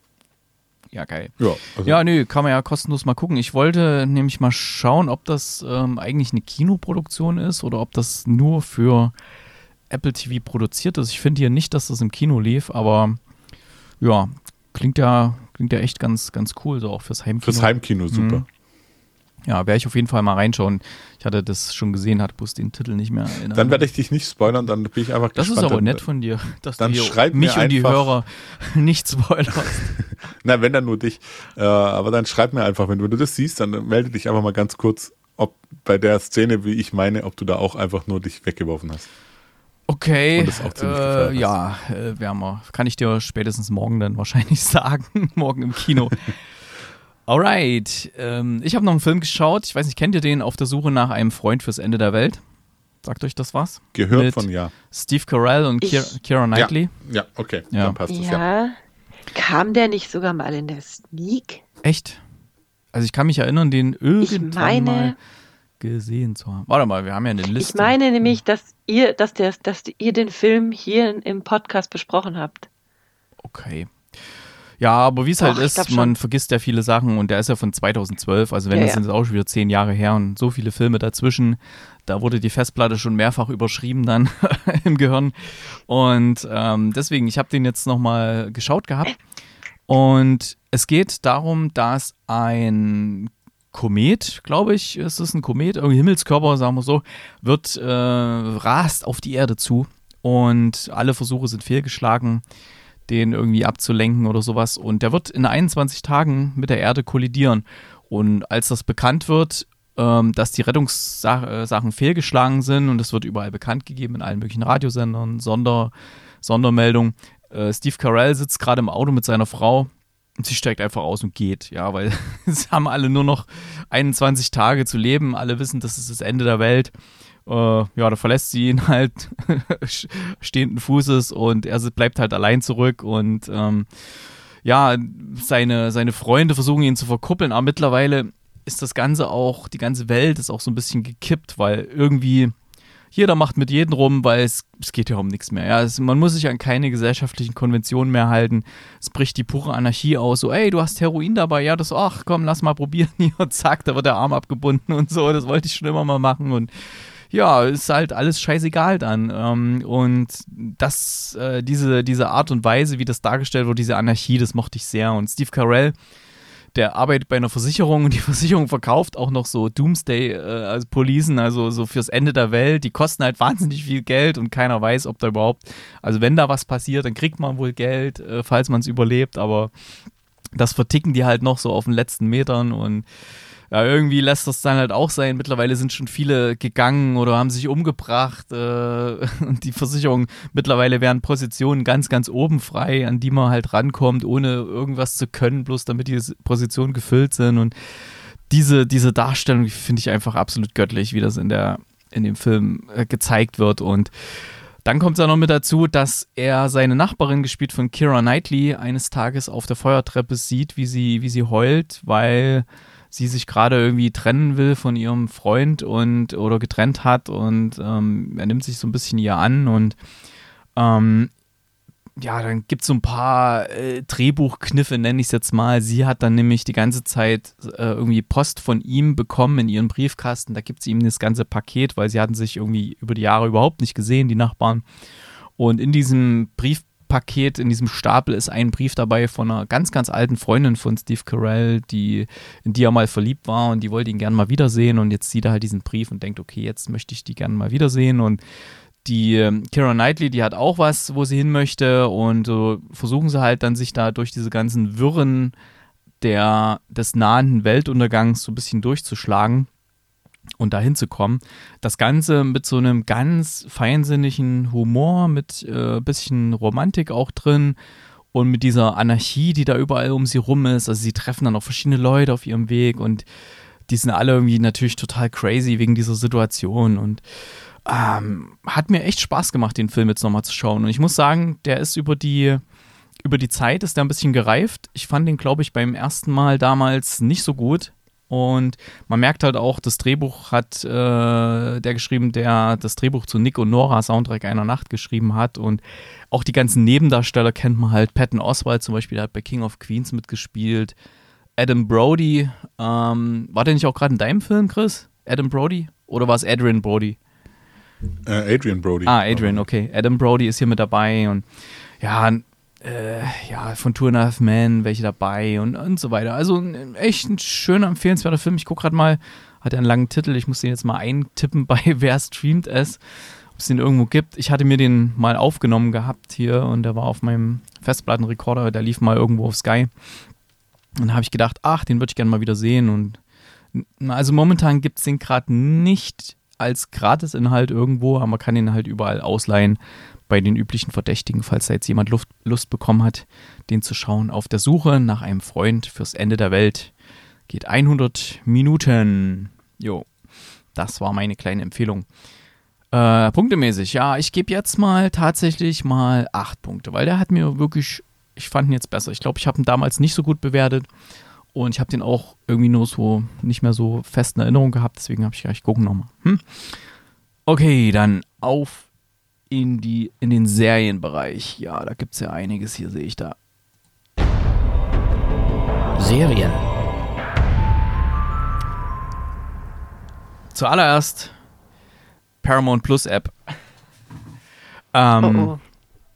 ja geil. Ja, also ja, nö, kann man ja kostenlos mal gucken. Ich wollte nämlich mal schauen, ob das ähm, eigentlich eine Kinoproduktion ist oder ob das nur für Apple T V produziert ist. Ich finde hier nicht, dass das im Kino lief, aber ja, klingt ja Klingt ja echt ganz, ganz cool, so auch fürs Heimkino. Fürs Heimkino, super. Mhm. Ja, werde ich auf jeden Fall mal reinschauen. Ich hatte das schon gesehen, hatte bloß den Titel nicht mehr erinnern. Dann werde ich dich nicht spoilern, dann bin ich einfach das gespannt. Das ist aber dann, nett von dir, dass dann du schreib mich mir und die einfach, Hörer nicht spoilerst. Na, wenn dann nur dich. Äh, aber dann schreib mir einfach, wenn du das siehst, dann melde dich einfach mal ganz kurz, ob bei der Szene, wie ich meine, ob du da auch einfach nur dich weggeworfen hast. Okay, Und das auch ziemlich äh, gefeiert hast. ja, äh, werden wir. Kann ich dir spätestens morgen dann wahrscheinlich sagen. Morgen im Kino. Alright, ähm, ich habe noch einen Film geschaut. Ich weiß nicht, kennt ihr den? Auf der Suche nach einem Freund fürs Ende der Welt? Sagt euch das was? Gehört Mit von ja. Steve Carell und Ich- Keira, Keira Knightley. Ja, okay, Ja. dann passt es, ja. Ja. Kam der nicht sogar mal in der Sneak? Echt? Also ich kann mich erinnern, den Ich irgendwann meine, mal gesehen zu haben. Warte mal, wir haben ja eine Liste. ich meine nämlich, dass ihr, dass der, dass ihr den Film hier im Podcast besprochen habt. Okay. Ja, aber wie es halt Doch, ich ist, glaub schon. man vergisst ja viele Sachen und der ist ja von zweitausendzwölf, also wenn Ja, das ja. sind auch schon wieder zehn Jahre her und so viele Filme dazwischen, da wurde die Festplatte schon mehrfach überschrieben dann im Gehirn und ähm, deswegen, ich habe den jetzt nochmal geschaut gehabt und es geht darum, dass ein Komet, glaube ich, es ist ein Komet, irgendwie Himmelskörper, sagen wir so, wird äh, rast auf die Erde zu und alle Versuche sind fehlgeschlagen, den irgendwie abzulenken oder sowas. Und der wird in einundzwanzig Tagen mit der Erde kollidieren. Und als das bekannt wird, ähm, dass die Rettungssachen fehlgeschlagen sind und es wird überall bekannt gegeben in allen möglichen Radiosendern, Sonder, Sondermeldungen. Äh, Steve Carell sitzt gerade im Auto mit seiner Frau und sie steigt einfach aus und geht. Ja, weil es haben alle nur noch einundzwanzig Tage zu leben. Alle wissen, das ist das Ende der Welt. Uh, ja, da verlässt sie ihn halt stehenden Fußes und er bleibt halt allein zurück und ähm, ja, seine, seine Freunde versuchen ihn zu verkuppeln, aber mittlerweile ist das Ganze auch, die ganze Welt ist auch so ein bisschen gekippt, weil irgendwie jeder macht mit jedem rum, weil es, es geht ja um nichts mehr. Ja, es, man muss sich an keine gesellschaftlichen Konventionen mehr halten. Es bricht die pure Anarchie aus. So, ey, du hast Heroin dabei. Ja, das, ach komm, lass mal probieren. Hier und zack, da wird der Arm abgebunden und so. Das wollte ich schon immer mal machen und ja, ist halt alles scheißegal dann. Ähm, und das, äh, diese, diese Art und Weise, wie das dargestellt wird, diese Anarchie, das mochte ich sehr. Und Steve Carell, der arbeitet bei einer Versicherung und die Versicherung verkauft auch noch so Doomsday äh, also Policen, also so fürs Ende der Welt. Die kosten halt wahnsinnig viel Geld und keiner weiß, ob da überhaupt, also wenn da was passiert, dann kriegt man wohl Geld, äh, falls man es überlebt, aber das verticken die halt noch so auf den letzten Metern und ja, irgendwie lässt das dann halt auch sein. Mittlerweile sind schon viele gegangen oder haben sich umgebracht äh, und die Versicherung, mittlerweile werden Positionen ganz, ganz oben frei, an die man halt rankommt, ohne irgendwas zu können, bloß damit die Positionen gefüllt sind und diese, diese Darstellung finde ich einfach absolut göttlich, wie das in der, in dem Film äh, gezeigt wird und dann kommt es ja noch mit dazu, dass er seine Nachbarin, gespielt von Keira Knightley, eines Tages auf der Feuertreppe sieht, wie sie, wie sie heult, weil sie sich gerade irgendwie trennen will von ihrem Freund und oder getrennt hat und ähm, er nimmt sich so ein bisschen ihr an und ähm, ja, dann gibt es so ein paar äh, Drehbuchkniffe, nenne ich es jetzt mal. Sie hat dann nämlich die ganze Zeit äh, irgendwie Post von ihm bekommen in ihren Briefkasten. Da gibt es ihm das ganze Paket, weil sie hatten sich irgendwie über die Jahre überhaupt nicht gesehen, die Nachbarn. Und in diesem Briefpaket, in diesem Stapel ist ein Brief dabei von einer ganz, ganz alten Freundin von Steve Carell, die, in die er mal verliebt war und die wollte ihn gerne mal wiedersehen. Und jetzt sieht er halt diesen Brief und denkt, okay, jetzt möchte ich die gerne mal wiedersehen. Und die ähm, Keira Knightley, die hat auch was, wo sie hin möchte und so versuchen sie halt dann sich da durch diese ganzen Wirren der, des nahenden Weltuntergangs so ein bisschen durchzuschlagen und dahin zu kommen. Das Ganze mit so einem ganz feinsinnigen Humor, mit ein äh, bisschen Romantik auch drin und mit dieser Anarchie, die da überall um sie rum ist. Also sie treffen dann auch verschiedene Leute auf ihrem Weg und die sind alle irgendwie natürlich total crazy wegen dieser Situation und ähm, hat mir echt Spaß gemacht, den Film jetzt nochmal zu schauen. Und ich muss sagen, der ist über die, über die Zeit ist der ein bisschen gereift. Ich fand den, glaube ich, beim ersten Mal damals nicht so gut. Und man merkt halt auch, das Drehbuch hat äh, der geschrieben, der das Drehbuch zu Nick und Nora Soundtrack einer Nacht geschrieben hat. Und auch die ganzen Nebendarsteller kennt man halt. Patton Oswalt zum Beispiel, der hat bei King of Queens mitgespielt. Adam Brody, ähm, war der nicht auch gerade in deinem Film, Chris? Adam Brody? Oder war es Adrian Brody? Äh, Adrian Brody. Ah, Adrian, okay. Adam Brody ist hier mit dabei und ja, äh, ja, von Two and a Half Men welche dabei und, und so weiter. Also echt ein schöner, empfehlenswerter Film. Ich gucke gerade mal, hat er einen langen Titel, ich muss den jetzt mal eintippen bei Wer streamt es, ob es den irgendwo gibt. Ich hatte mir den mal aufgenommen gehabt hier und der war auf meinem Festplattenrekorder, der lief mal irgendwo auf Sky. Und da habe ich gedacht, ach, den würde ich gerne mal wieder sehen. Und also momentan gibt es den gerade nicht als Gratisinhalt irgendwo, aber man kann ihn halt überall ausleihen bei den üblichen Verdächtigen, falls da jetzt jemand Lust, Lust bekommen hat, den zu schauen. Auf der Suche nach einem Freund fürs Ende der Welt geht hundert Minuten. Jo, das war meine kleine Empfehlung. Äh, punktemäßig, ja, ich gebe jetzt mal tatsächlich mal acht Punkte, weil der hat mir wirklich, ich fand ihn jetzt besser. Ich glaube, ich habe ihn damals nicht so gut bewertet und ich habe den auch irgendwie nur so nicht mehr so fest in Erinnerung gehabt, deswegen habe ich gleich gucken nochmal. Hm? Okay, dann auf in, die, in den Serienbereich. Ja, da gibt es ja einiges, hier sehe ich da. Serien. Zuallererst Paramount Plus App. ähm, Oh, oh.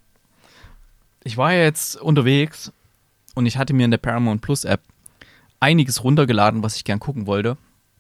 Ich war ja jetzt unterwegs und ich hatte mir in der Paramount Plus App einiges runtergeladen, was ich gern gucken wollte.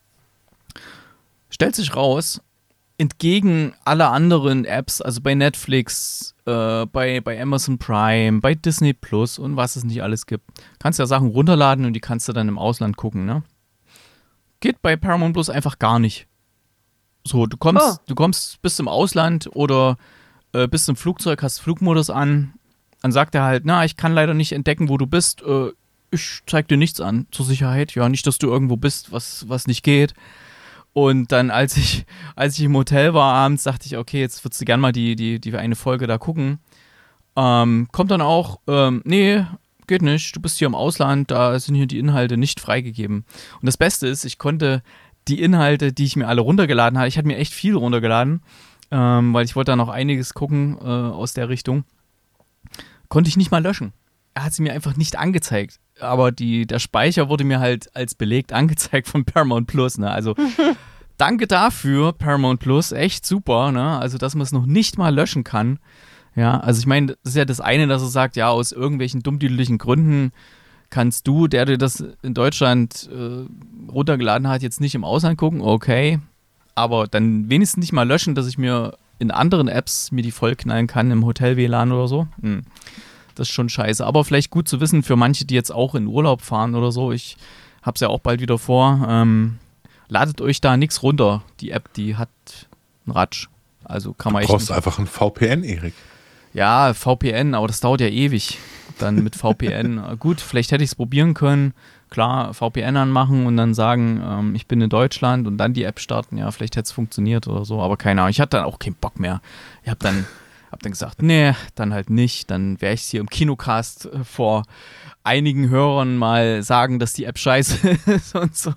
Stellt sich raus, entgegen aller anderen Apps, also bei Netflix, äh, bei, bei Amazon Prime, bei Disney Plus und was es nicht alles gibt, kannst du ja Sachen runterladen und die kannst du dann im Ausland gucken, ne? Geht bei Paramount Plus einfach gar nicht. So, du kommst, Oh. du kommst, bist im Ausland oder äh, bist im Flugzeug, hast Flugmodus an, dann sagt er halt, na, ich kann leider nicht entdecken, wo du bist, äh, ich zeig dir nichts an, zur Sicherheit, ja, nicht, dass du irgendwo bist, was, was nicht geht. Und dann, als ich, als ich im Hotel war abends, dachte ich, okay, jetzt würdest du gern mal die, die, die eine Folge da gucken. Ähm, kommt dann auch, ähm, nee, geht nicht, du bist hier im Ausland, da sind hier die Inhalte nicht freigegeben. Und das Beste ist, ich konnte die Inhalte, die ich mir alle runtergeladen habe, ich hatte mir echt viel runtergeladen, ähm, weil ich wollte da noch einiges gucken äh, aus der Richtung, konnte ich nicht mal löschen. Er hat sie mir einfach nicht angezeigt. Aber die, der Speicher wurde mir halt als belegt angezeigt von Paramount Plus. Ne? Also danke dafür, Paramount Plus. Echt super. Ne? Also, dass man es noch nicht mal löschen kann. Ja, also ich meine, das ist ja das eine, dass er sagt, ja, aus irgendwelchen dummdüdeligen Gründen kannst du, der dir das in Deutschland äh, runtergeladen hat, jetzt nicht im Ausland gucken. Okay. Aber dann wenigstens nicht mal löschen, dass ich mir in anderen Apps mir die vollknallen kann, im Hotel-W L A N oder so. Hm. Das ist schon scheiße. Aber vielleicht gut zu wissen für manche, die jetzt auch in Urlaub fahren oder so. Ich hab's ja auch bald wieder vor. Ähm, ladet euch da nichts runter. Die App, die hat einen Ratsch. Also kann man Du echt. brauchst nicht- einfach ein V P N, Erik. Ja, V P N, aber das dauert ja ewig. Dann mit V P N. Gut, vielleicht hätte ich es probieren können. Klar, V P N anmachen und dann sagen, ähm, ich bin in Deutschland und dann die App starten. Ja, vielleicht hätte es funktioniert oder so. Aber keine Ahnung. Ich hatte dann auch keinen Bock mehr. Ich hab dann. Hab dann gesagt, nee, dann halt nicht. Dann werde ich hier im Kinocast äh, vor einigen Hörern mal sagen, dass die App scheiße ist und so.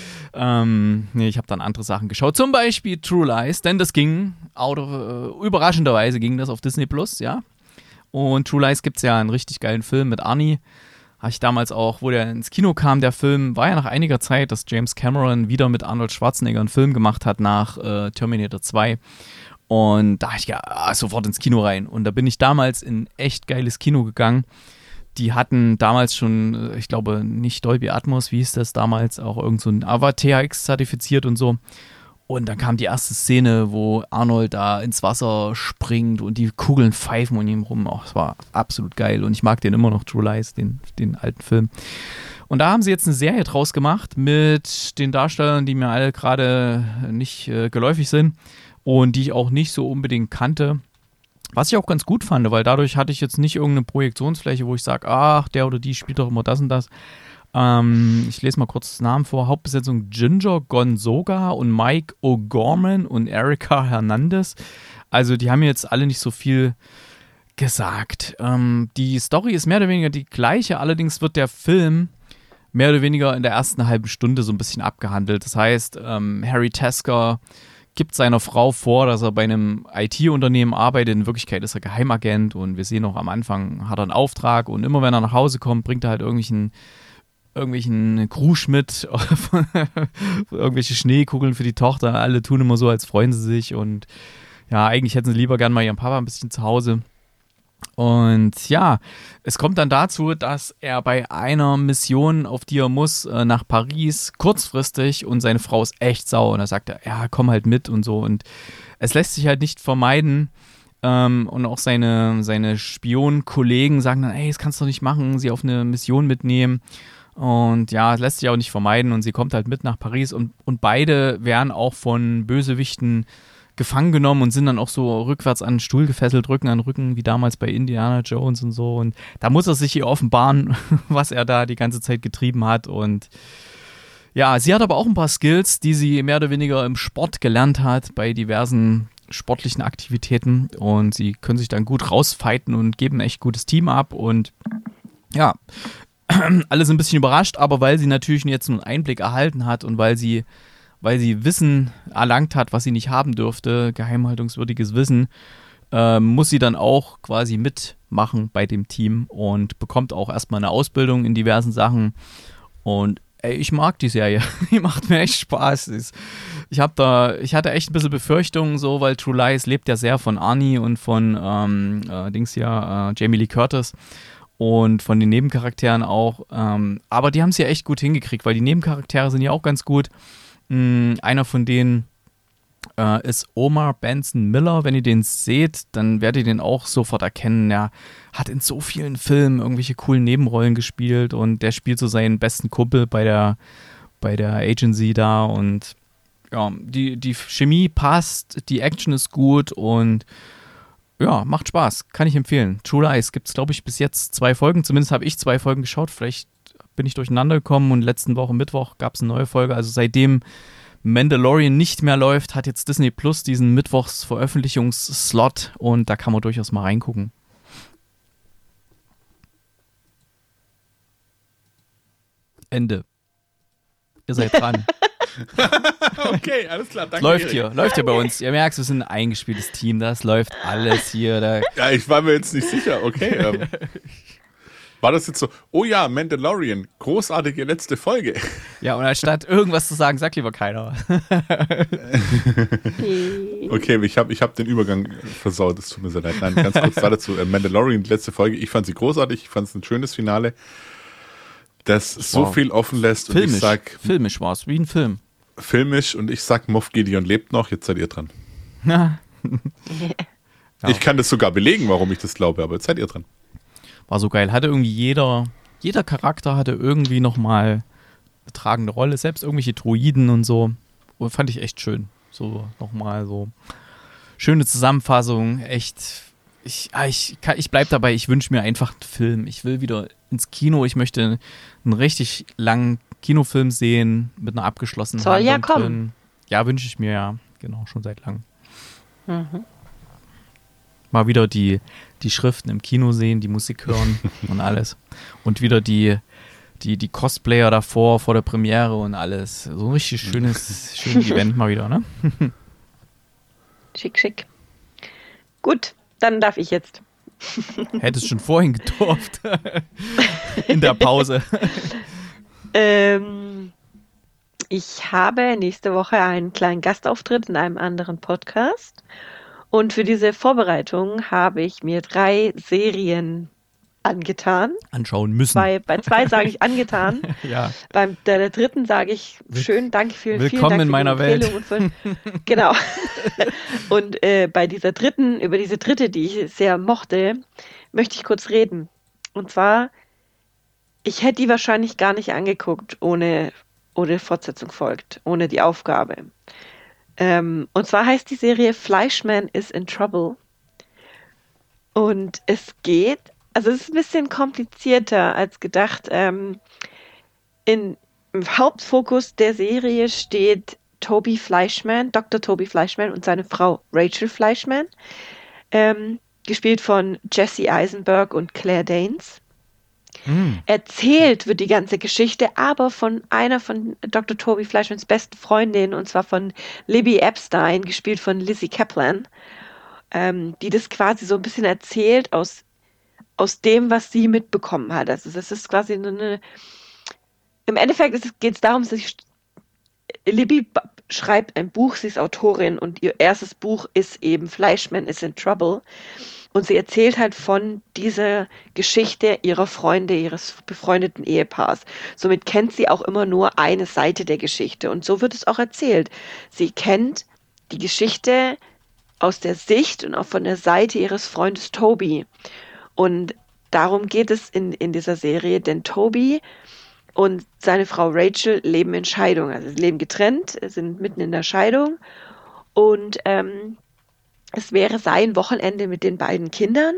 Ähm, nee, ich habe dann andere Sachen geschaut. Zum Beispiel True Lies, denn das ging, out of, äh, überraschenderweise ging das auf Disney Plus, ja. Und True Lies gibt es ja einen richtig geilen Film mit Arnie. Habe ich damals auch, wo der ins Kino kam, der Film, war ja nach einiger Zeit, dass James Cameron wieder mit Arnold Schwarzenegger einen Film gemacht hat nach äh, Terminator zwei. Und da habe ich ja ah, sofort ins Kino rein. Und da bin ich damals in echt geiles Kino gegangen. Die hatten damals schon, ich glaube, nicht Dolby Atmos, wie hieß das damals, auch irgend so ein A V A T H X zertifiziert und so. Und dann kam die erste Szene, wo Arnold da ins Wasser springt und die Kugeln pfeifen um ihn rum. Oh, das war absolut geil. Und ich mag den immer noch, True Lies, den, den alten Film. Und da haben sie jetzt eine Serie draus gemacht mit den Darstellern, die mir alle gerade nicht äh, geläufig sind und die ich auch nicht so unbedingt kannte. Was ich auch ganz gut fand, weil dadurch hatte ich jetzt nicht irgendeine Projektionsfläche, wo ich sage, ach, der oder die spielt doch immer das und das. Ähm, ich lese mal kurz das Namen vor. Hauptbesetzung Ginger Gonzoga und Mike O'Gorman und Erika Hernandez. Also die haben jetzt alle nicht so viel gesagt. Ähm, die Story ist mehr oder weniger die gleiche, allerdings wird der Film mehr oder weniger in der ersten halben Stunde so ein bisschen abgehandelt. Das heißt, ähm, Harry Tasker gibt seiner Frau vor, dass er bei einem I T-Unternehmen arbeitet. In Wirklichkeit ist er Geheimagent und wir sehen auch am Anfang, hat er einen Auftrag und immer wenn er nach Hause kommt, bringt er halt irgendwelchen irgendwelchen Krusch mit, irgendwelche Schneekugeln für die Tochter. Alle tun immer so, als freuen sie sich und ja, eigentlich hätten sie lieber gern mal ihren Papa ein bisschen zu Hause. Und ja, es kommt dann dazu, dass er bei einer Mission, auf die er muss, nach Paris, kurzfristig und seine Frau ist echt sauer und er sagt, ja, komm halt mit und so und es lässt sich halt nicht vermeiden ähm, und auch seine, seine Spionkollegen sagen dann, ey, das kannst du doch nicht machen, sie auf eine Mission mitnehmen und ja, es lässt sich auch nicht vermeiden und sie kommt halt mit nach Paris und, und beide werden auch von Bösewichten gefangen genommen und sind dann auch so rückwärts an den Stuhl gefesselt, Rücken an Rücken, wie damals bei Indiana Jones und so. Und da muss er sich hier offenbaren, was er da die ganze Zeit getrieben hat. Und ja, sie hat aber auch ein paar Skills, die sie mehr oder weniger im Sport gelernt hat, bei diversen sportlichen Aktivitäten. Und sie können sich dann gut rausfighten und geben ein echt gutes Team ab. Und ja, alle sind ein bisschen überrascht, aber weil sie natürlich jetzt einen Einblick erhalten hat und weil sie weil sie Wissen erlangt hat, was sie nicht haben dürfte, geheimhaltungswürdiges Wissen, äh, muss sie dann auch quasi mitmachen bei dem Team und bekommt auch erstmal eine Ausbildung in diversen Sachen. Und ey, ich mag die Serie. Die macht mir echt Spaß. Ich hab da, ich hatte echt ein bisschen Befürchtungen, so, weil True Lies lebt ja sehr von Arnie und von ähm, äh, Dings hier, äh, Jamie Lee Curtis und von den Nebencharakteren auch. Ähm, aber die haben es ja echt gut hingekriegt, weil die Nebencharaktere sind ja auch ganz gut. Einer von denen äh, ist Omar Benson Miller. Wenn ihr den seht, dann werdet ihr den auch sofort erkennen. Er hat in so vielen Filmen irgendwelche coolen Nebenrollen gespielt und der spielt so seinen besten Kumpel bei der, bei der Agency da und ja, die, die Chemie passt, die Action ist gut und ja, macht Spaß. Kann ich empfehlen. True Lies gibt es, glaube ich, bis jetzt zwei Folgen. Zumindest habe ich zwei Folgen geschaut. Vielleicht bin ich durcheinander gekommen und letzten Woche Mittwoch gab es eine neue Folge. Also seitdem Mandalorian nicht mehr läuft, hat jetzt Disney Plus diesen Mittwochs-Veröffentlichungsslot und da kann man durchaus mal reingucken. Ende. Ihr seid dran. Okay, alles klar, danke. Läuft Erik. hier, läuft hier bei uns. Ihr merkt, wir sind ein eingespieltes Team, das läuft alles hier. Da. Ja, ich war mir jetzt nicht sicher, okay. Ähm, war das jetzt so, oh ja, Mandalorian, großartige letzte Folge. Ja, und anstatt irgendwas zu sagen, sagt lieber keiner. Okay, ich habe ich hab den Übergang versaut, das tut mir sehr leid. Nein, ganz kurz dazu, äh, Mandalorian, die letzte Folge, ich fand sie großartig, ich fand es ein schönes Finale, das so Wow. viel offen lässt. Filmisch, und ich sag, filmisch war es, wie ein Film. filmisch und ich sag, Moff Gideon lebt noch, jetzt seid ihr dran. Ja. Ich kann das sogar belegen, warum ich das glaube, aber jetzt seid ihr dran. War so geil. Hatte irgendwie jeder, jeder Charakter hatte irgendwie nochmal eine tragende Rolle, selbst irgendwelche Droiden und so. Und fand ich echt schön. So nochmal so schöne Zusammenfassung, echt. Ich, ah, ich, kann, ich bleib dabei, ich wünsche mir einfach einen Film. Ich will wieder ins Kino, ich möchte einen richtig langen Kinofilm sehen, mit einer abgeschlossenen Soll ja Handlung kommen. drin. Ja, wünsche ich mir ja, genau, schon seit langem. Mhm. Mal wieder die, die Schriften im Kino sehen, die Musik hören und alles. Und wieder die, die, die Cosplayer davor, vor der Premiere und alles. So ein richtig schönes, schönes Event mal wieder, ne? Schick, schick. Gut, dann darf ich jetzt. Hättest schon vorhin gedurft. In der Pause. Ähm, ich habe nächste Woche einen kleinen Gastauftritt in einem anderen Podcast. Und für diese Vorbereitung habe ich mir drei Serien angetan. Anschauen müssen. Bei, bei zwei sage ich angetan. Ja. Beim der, der dritten sage ich schön, danke, vielen, vielen Willkommen Dank in für meiner die Welt. Empfehlung und für, genau. Und äh, bei dieser dritten, über diese dritte, die ich sehr mochte, möchte ich kurz reden. Und zwar Ich hätte die wahrscheinlich gar nicht angeguckt, ohne, ohne Fortsetzung folgt, ohne die Aufgabe. Ähm, und zwar heißt die Serie Fleischman is in Trouble. Und es geht, also es ist ein bisschen komplizierter als gedacht. Ähm, in, im Hauptfokus der Serie steht Toby Fleischman, Doktor Toby Fleischman und seine Frau Rachel Fleischman, ähm, gespielt von Jesse Eisenberg und Claire Danes. Hm. Erzählt wird die ganze Geschichte aber von einer von Doktor Toby Fleischmans besten Freundinnen, und zwar von Libby Epstein, gespielt von Lizzie Kaplan, ähm, die das quasi so ein bisschen erzählt aus, aus dem, was sie mitbekommen hat. Also das ist quasi eine, im Endeffekt geht es darum, dass ich, Libby b- schreibt ein Buch, sie ist Autorin und ihr erstes Buch ist eben Fleischman is in Trouble. Und sie erzählt halt von dieser Geschichte ihrer Freunde, ihres befreundeten Ehepaars. Somit kennt sie auch immer nur eine Seite der Geschichte. Und so wird es auch erzählt. Sie kennt die Geschichte aus der Sicht und auch von der Seite ihres Freundes Toby. Und darum geht es in, in dieser Serie, denn Toby und seine Frau Rachel leben in Scheidung. Also sie leben getrennt, sind mitten in der Scheidung. Und ähm, es wäre sein Wochenende mit den beiden Kindern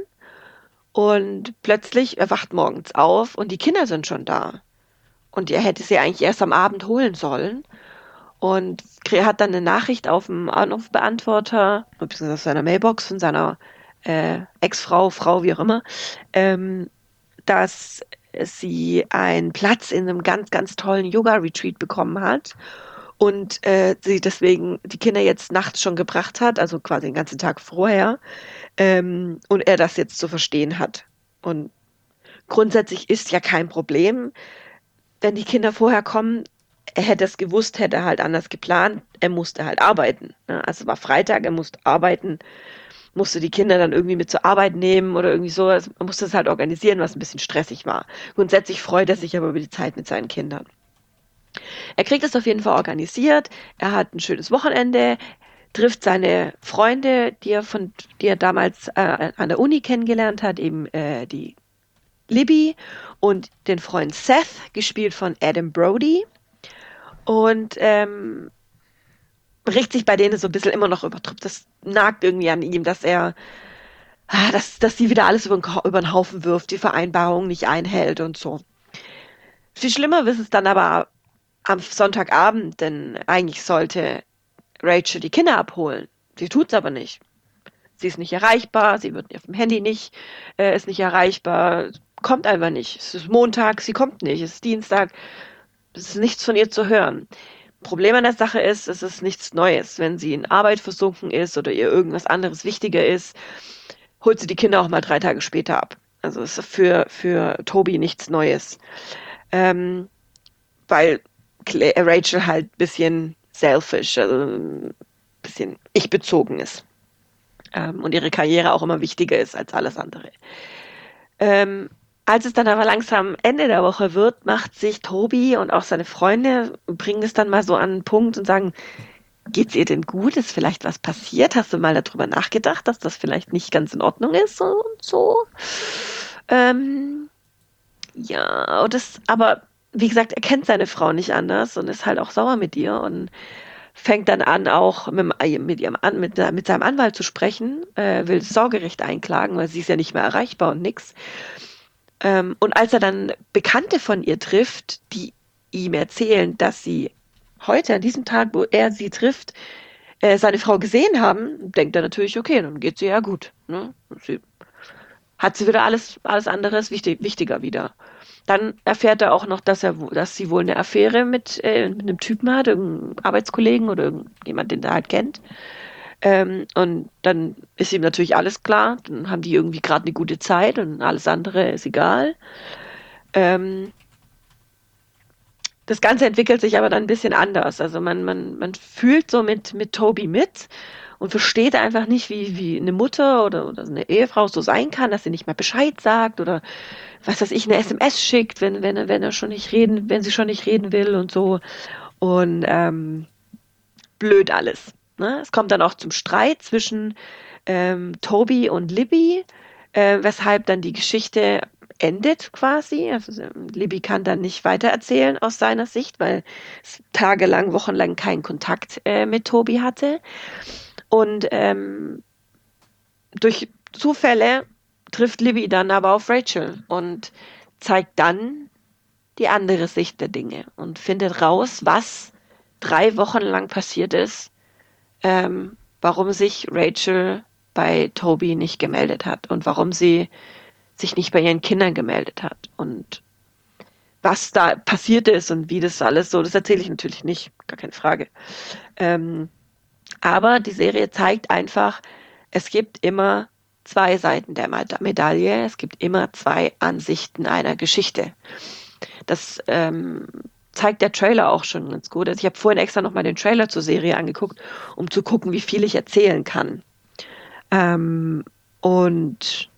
und plötzlich er wacht morgens auf und die Kinder sind schon da. Und er hätte sie eigentlich erst am Abend holen sollen und krie- hat dann eine Nachricht auf dem Anrufbeantworter, beziehungsweise auf seiner Mailbox von seiner äh, Ex-Frau, Frau, wie auch immer, ähm, dass sie einen Platz in einem ganz, ganz tollen Yoga-Retreat bekommen hat und äh, sie deswegen die Kinder jetzt nachts schon gebracht hat, also quasi den ganzen Tag vorher, ähm, und er das jetzt zu verstehen hat. Und grundsätzlich ist ja kein Problem, wenn die Kinder vorher kommen. Er hätte es gewusst, hätte er halt anders geplant. Er musste halt arbeiten. Ne? Also es war Freitag, er musste arbeiten, musste die Kinder dann irgendwie mit zur Arbeit nehmen oder irgendwie so. Also man musste es halt organisieren, was ein bisschen stressig war. Grundsätzlich freut er sich aber über die Zeit mit seinen Kindern. Er kriegt es auf jeden Fall organisiert. Er hat ein schönes Wochenende, trifft seine Freunde, die er von, die er damals äh, an der Uni kennengelernt hat, eben äh, die Libby und den Freund Seth, gespielt von Adam Brody. Und ähm, regt sich bei denen so ein bisschen immer noch über. Das nagt irgendwie an ihm, dass er, ah, dass, dass sie wieder alles über den, Ko- über den Haufen wirft, die Vereinbarung nicht einhält und so. Viel schlimmer ist es dann aber am Sonntagabend, denn eigentlich sollte Rachel die Kinder abholen. Sie tut's aber nicht. Sie ist nicht erreichbar, sie wird auf dem Handy nicht, äh, ist nicht erreichbar, kommt einfach nicht. Es ist Montag, sie kommt nicht, es ist Dienstag, es ist nichts von ihr zu hören. Problem an der Sache ist, es ist nichts Neues. Wenn sie in Arbeit versunken ist oder ihr irgendwas anderes wichtiger ist, holt sie die Kinder auch mal drei Tage später ab. Also es ist für, für Toby nichts Neues. Ähm, weil Cla- Rachel halt ein bisschen selfish, also ein bisschen ich-bezogen ist. Ähm, und ihre Karriere auch immer wichtiger ist als alles andere. Ähm, als es dann aber langsam Ende der Woche wird, macht sich Toby und auch seine Freunde, bringen es dann mal so an einen Punkt und sagen, geht's ihr denn gut? Ist vielleicht was passiert? Hast du mal darüber nachgedacht, dass das vielleicht nicht ganz in Ordnung ist und so? Ähm, ja, und das, aber wie gesagt, er kennt seine Frau nicht anders und ist halt auch sauer mit ihr und fängt dann an, auch mit, dem- mit, ihrem An, mit, mit seinem Anwalt zu sprechen, äh, will das Sorgerecht einklagen, weil sie ist ja nicht mehr erreichbar und nix. Ähm, und als er dann Bekannte von ihr trifft, die ihm erzählen, dass sie heute, an diesem Tag, wo er sie trifft, äh, seine Frau gesehen haben, denkt er natürlich, okay, dann geht sie ja gut. Ne? Sie, hat sie wieder alles, alles anderes wichtig, wichtiger wieder. Dann erfährt er auch noch, dass er, wo- dass sie wohl eine Affäre mit, äh, mit einem Typen hat, irgendeinem Arbeitskollegen oder irgendjemand, den er halt kennt. Ähm, und dann ist ihm natürlich alles klar. Dann haben die irgendwie gerade eine gute Zeit und alles andere ist egal. Ähm, das Ganze entwickelt sich aber dann ein bisschen anders. Also man, man, man fühlt so mit, mit Toby mit und versteht einfach nicht, wie, wie eine Mutter oder, oder eine Ehefrau so sein kann, dass sie nicht mal Bescheid sagt oder was weiß ich, eine S M S schickt, wenn, wenn, er- wenn er schon nicht reden, wenn sie schon nicht reden will und so. Und ähm, blöd alles. Ne? Es kommt dann auch zum Streit zwischen ähm, Toby und Libby, äh, weshalb dann die Geschichte endet quasi. Also Libby kann dann nicht weitererzählen aus seiner Sicht, weil es tagelang, wochenlang keinen Kontakt äh, mit Toby hatte. Und ähm, durch Zufälle trifft Libby dann aber auf Rachel und zeigt dann die andere Sicht der Dinge und findet raus, was drei Wochen lang passiert ist, ähm, warum sich Rachel bei Toby nicht gemeldet hat und warum sie sich nicht bei ihren Kindern gemeldet hat und was da passiert ist und wie das alles so, das erzähle ich natürlich nicht, gar keine Frage. Ähm, aber die Serie zeigt einfach, es gibt immer zwei Seiten der Medaille, es gibt immer zwei Ansichten einer Geschichte. Das ähm, zeigt der Trailer auch schon ganz gut. Also ich habe vorhin extra nochmal den Trailer zur Serie angeguckt, um zu gucken, wie viel ich erzählen kann. Ähm, und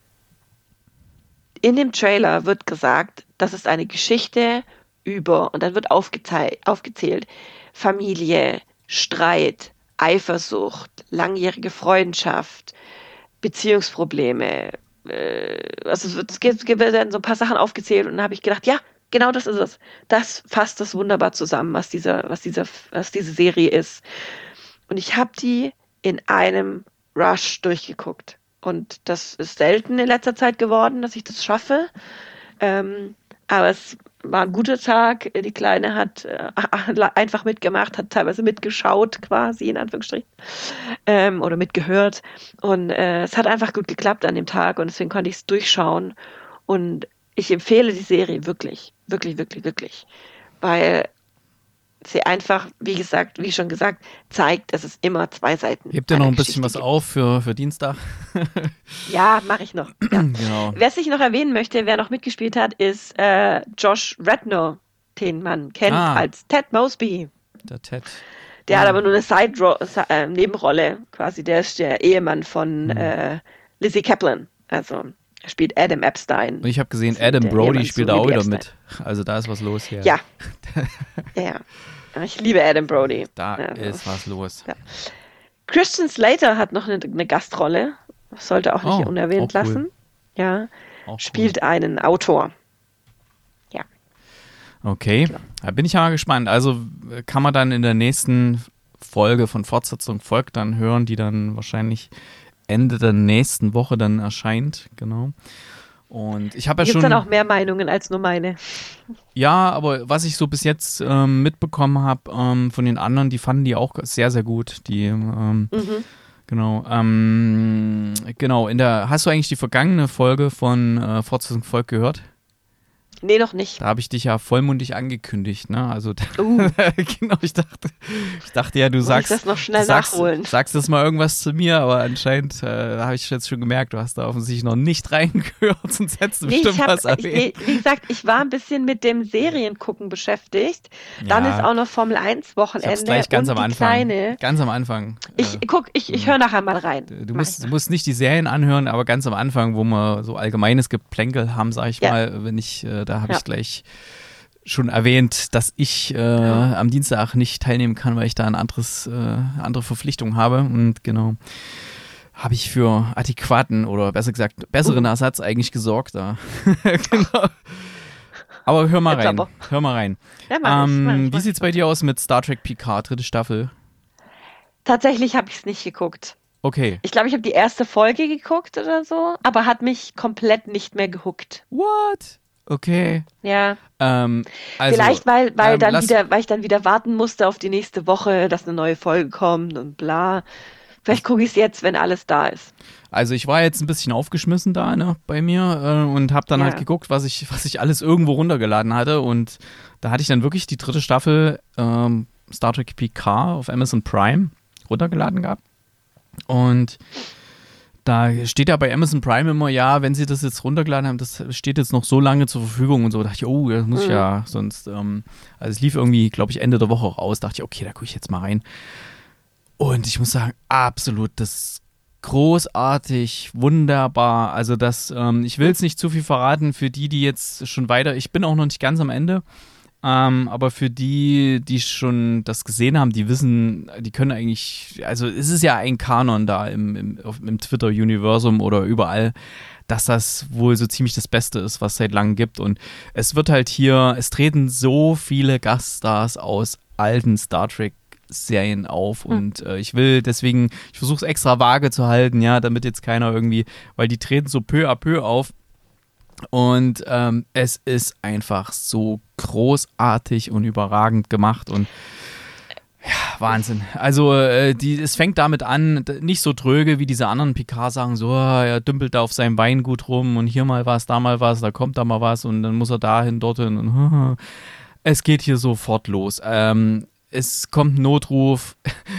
in dem Trailer wird gesagt, das ist eine Geschichte über, und dann wird aufgezählt, aufgezählt Familie, Streit, Eifersucht, langjährige Freundschaft, Beziehungsprobleme. Äh, also es, wird, es, gibt, es werden so ein paar Sachen aufgezählt und dann habe ich gedacht, ja, genau das ist es. Das fasst das wunderbar zusammen, was, dieser, was, dieser, was diese Serie ist. Und ich habe die in einem Rush durchgeguckt. Und das ist selten in letzter Zeit geworden, dass ich das schaffe. Ähm, aber es war ein guter Tag. Die Kleine hat äh, einfach mitgemacht, hat teilweise mitgeschaut quasi, in Anführungsstrichen. Ähm, oder mitgehört. Und äh, es hat einfach gut geklappt an dem Tag und deswegen konnte ich es durchschauen. Und ich empfehle die Serie wirklich, wirklich, wirklich, wirklich. Weil sie einfach, wie gesagt, wie schon gesagt, zeigt, dass es immer zwei Seiten. Hebt ihr noch ein Geschichte bisschen was gibt. auf für, für Dienstag? Ja, mache ich noch. Ja. Genau. Wer ich noch erwähnen möchte, wer noch mitgespielt hat, ist äh, Josh Radnor, den man kennt Ah. als Ted Mosby. Der Ted. Der hat aber nur eine Side-Nebenrolle, quasi. Der ist der Ehemann von Mhm. äh, Lizzie Kaplan. Also er spielt Adam Epstein. Und ich habe gesehen, Das ist Adam der Brody Ehemann spielt zu da auch Lily wieder Epstein. mit. Also da ist was los hier. Ja. Ja. Ich liebe Adam Brody. Da Also. ist was los. Ja. Christian Slater hat noch eine, eine Gastrolle. Das sollte auch nicht Oh, unerwähnt auch cool. lassen. Ja. Auch Spielt einen Autor. Ja. cool. Okay, Genau. da bin ich ja mal gespannt. Also äh, kann man dann in der nächsten Folge von Fortsetzung folgt dann hören, die dann wahrscheinlich Ende der nächsten Woche dann erscheint. Genau. Und ich habe ja Gibt schon. dann auch mehr Meinungen als nur meine. Ja, aber was ich so bis jetzt ähm, mitbekommen habe ähm, von den anderen, die fanden die auch sehr, sehr gut. Die, ähm, Mhm. genau, ähm, genau, in der, hast du eigentlich die vergangene Folge von äh, Fortsetzung Volk gehört? Nee, noch nicht. Da habe ich dich ja vollmundig angekündigt, ne? Also, Uh. genau, ich dachte, ich dachte ja, du Muss sagst, ich das noch schnell sagst, nachholen? sagst jetzt mal irgendwas zu mir, aber anscheinend äh, habe ich jetzt schon gemerkt, du hast da offensichtlich noch nicht reingehört, sonst hättest du Nee, bestimmt ich hab, was ich, erwähnt. nee, wie gesagt, ich war ein bisschen mit dem Seriengucken beschäftigt. Dann Ja. ist auch noch Formel eins Ich Wochenende hab's gleich ganz und am die Anfang. kleine. Ganz am Anfang. Ich äh, guck, ich, ich höre nachher mal rein. Du Mach musst, ich du musst nicht die Serien anhören, aber ganz am Anfang, wo wir so allgemeines Geplänkel haben, sag ich Ja. mal, wenn ich, äh, da habe Ja. ich gleich schon erwähnt, dass ich äh, am Dienstag nicht teilnehmen kann, weil ich da ein anderes, äh, andere Verpflichtung habe. Und genau, habe ich für adäquaten oder besser gesagt besseren Ersatz eigentlich gesorgt da. Genau. Aber hör mal Jetzt rein. aber. Hör mal rein. Ja, mach ich, Ähm, mach ich, wie mach sieht's ich. bei dir aus mit Star Trek Picard, dritte Staffel? Tatsächlich habe ich es nicht geguckt. Okay. Ich glaube, ich habe die erste Folge geguckt oder so, aber hat mich komplett nicht mehr gehuckt. What? Okay. Ja, Ähm, also, vielleicht weil, weil ähm, dann lass- wieder, weil ich dann wieder warten musste auf die nächste Woche, dass eine neue Folge kommt und bla. Vielleicht gucke ich es jetzt, wenn alles da ist. Also ich war jetzt ein bisschen aufgeschmissen da ne, bei mir äh, und habe dann Ja. halt geguckt, was ich, was ich alles irgendwo runtergeladen hatte. Und da hatte ich dann wirklich die dritte Staffel ähm, Star Trek Picard auf Amazon Prime runtergeladen gehabt. Und da steht ja bei Amazon Prime immer, ja, wenn sie das jetzt runtergeladen haben, das steht jetzt noch so lange zur Verfügung und so. Da dachte ich, oh, das muss ich Mhm. ja sonst, ähm, also es lief irgendwie, glaube ich, Ende der Woche raus. Dachte ich, okay, da gucke ich jetzt mal rein. Und ich muss sagen, absolut, das großartig, wunderbar. Also das, ähm, ich will jetzt nicht zu viel verraten für die, die jetzt schon weiter, ich bin auch noch nicht ganz am Ende. Ähm, aber für die, die schon das gesehen haben, die wissen, die können eigentlich, also es ist ja ein Kanon da im, im, auf, im Twitter-Universum oder überall, dass das wohl so ziemlich das Beste ist, was es seit langem gibt. Und es wird halt hier, es treten so viele Gaststars aus alten Star Trek Serien auf und äh, ich will deswegen, ich versuche es extra vage zu halten, ja, damit jetzt keiner irgendwie, weil die treten so peu à peu auf und ähm, es ist einfach so großartig und überragend gemacht und ja, Wahnsinn. Also äh, die, es fängt damit an, d- nicht so dröge wie diese anderen Picard-Sachen, so, ah, er dümpelt da auf seinem Weingut rum und hier mal was, da mal was, da kommt da mal was und dann muss er dahin, dorthin und es geht hier sofort los. Ähm, Es kommt ein Notruf,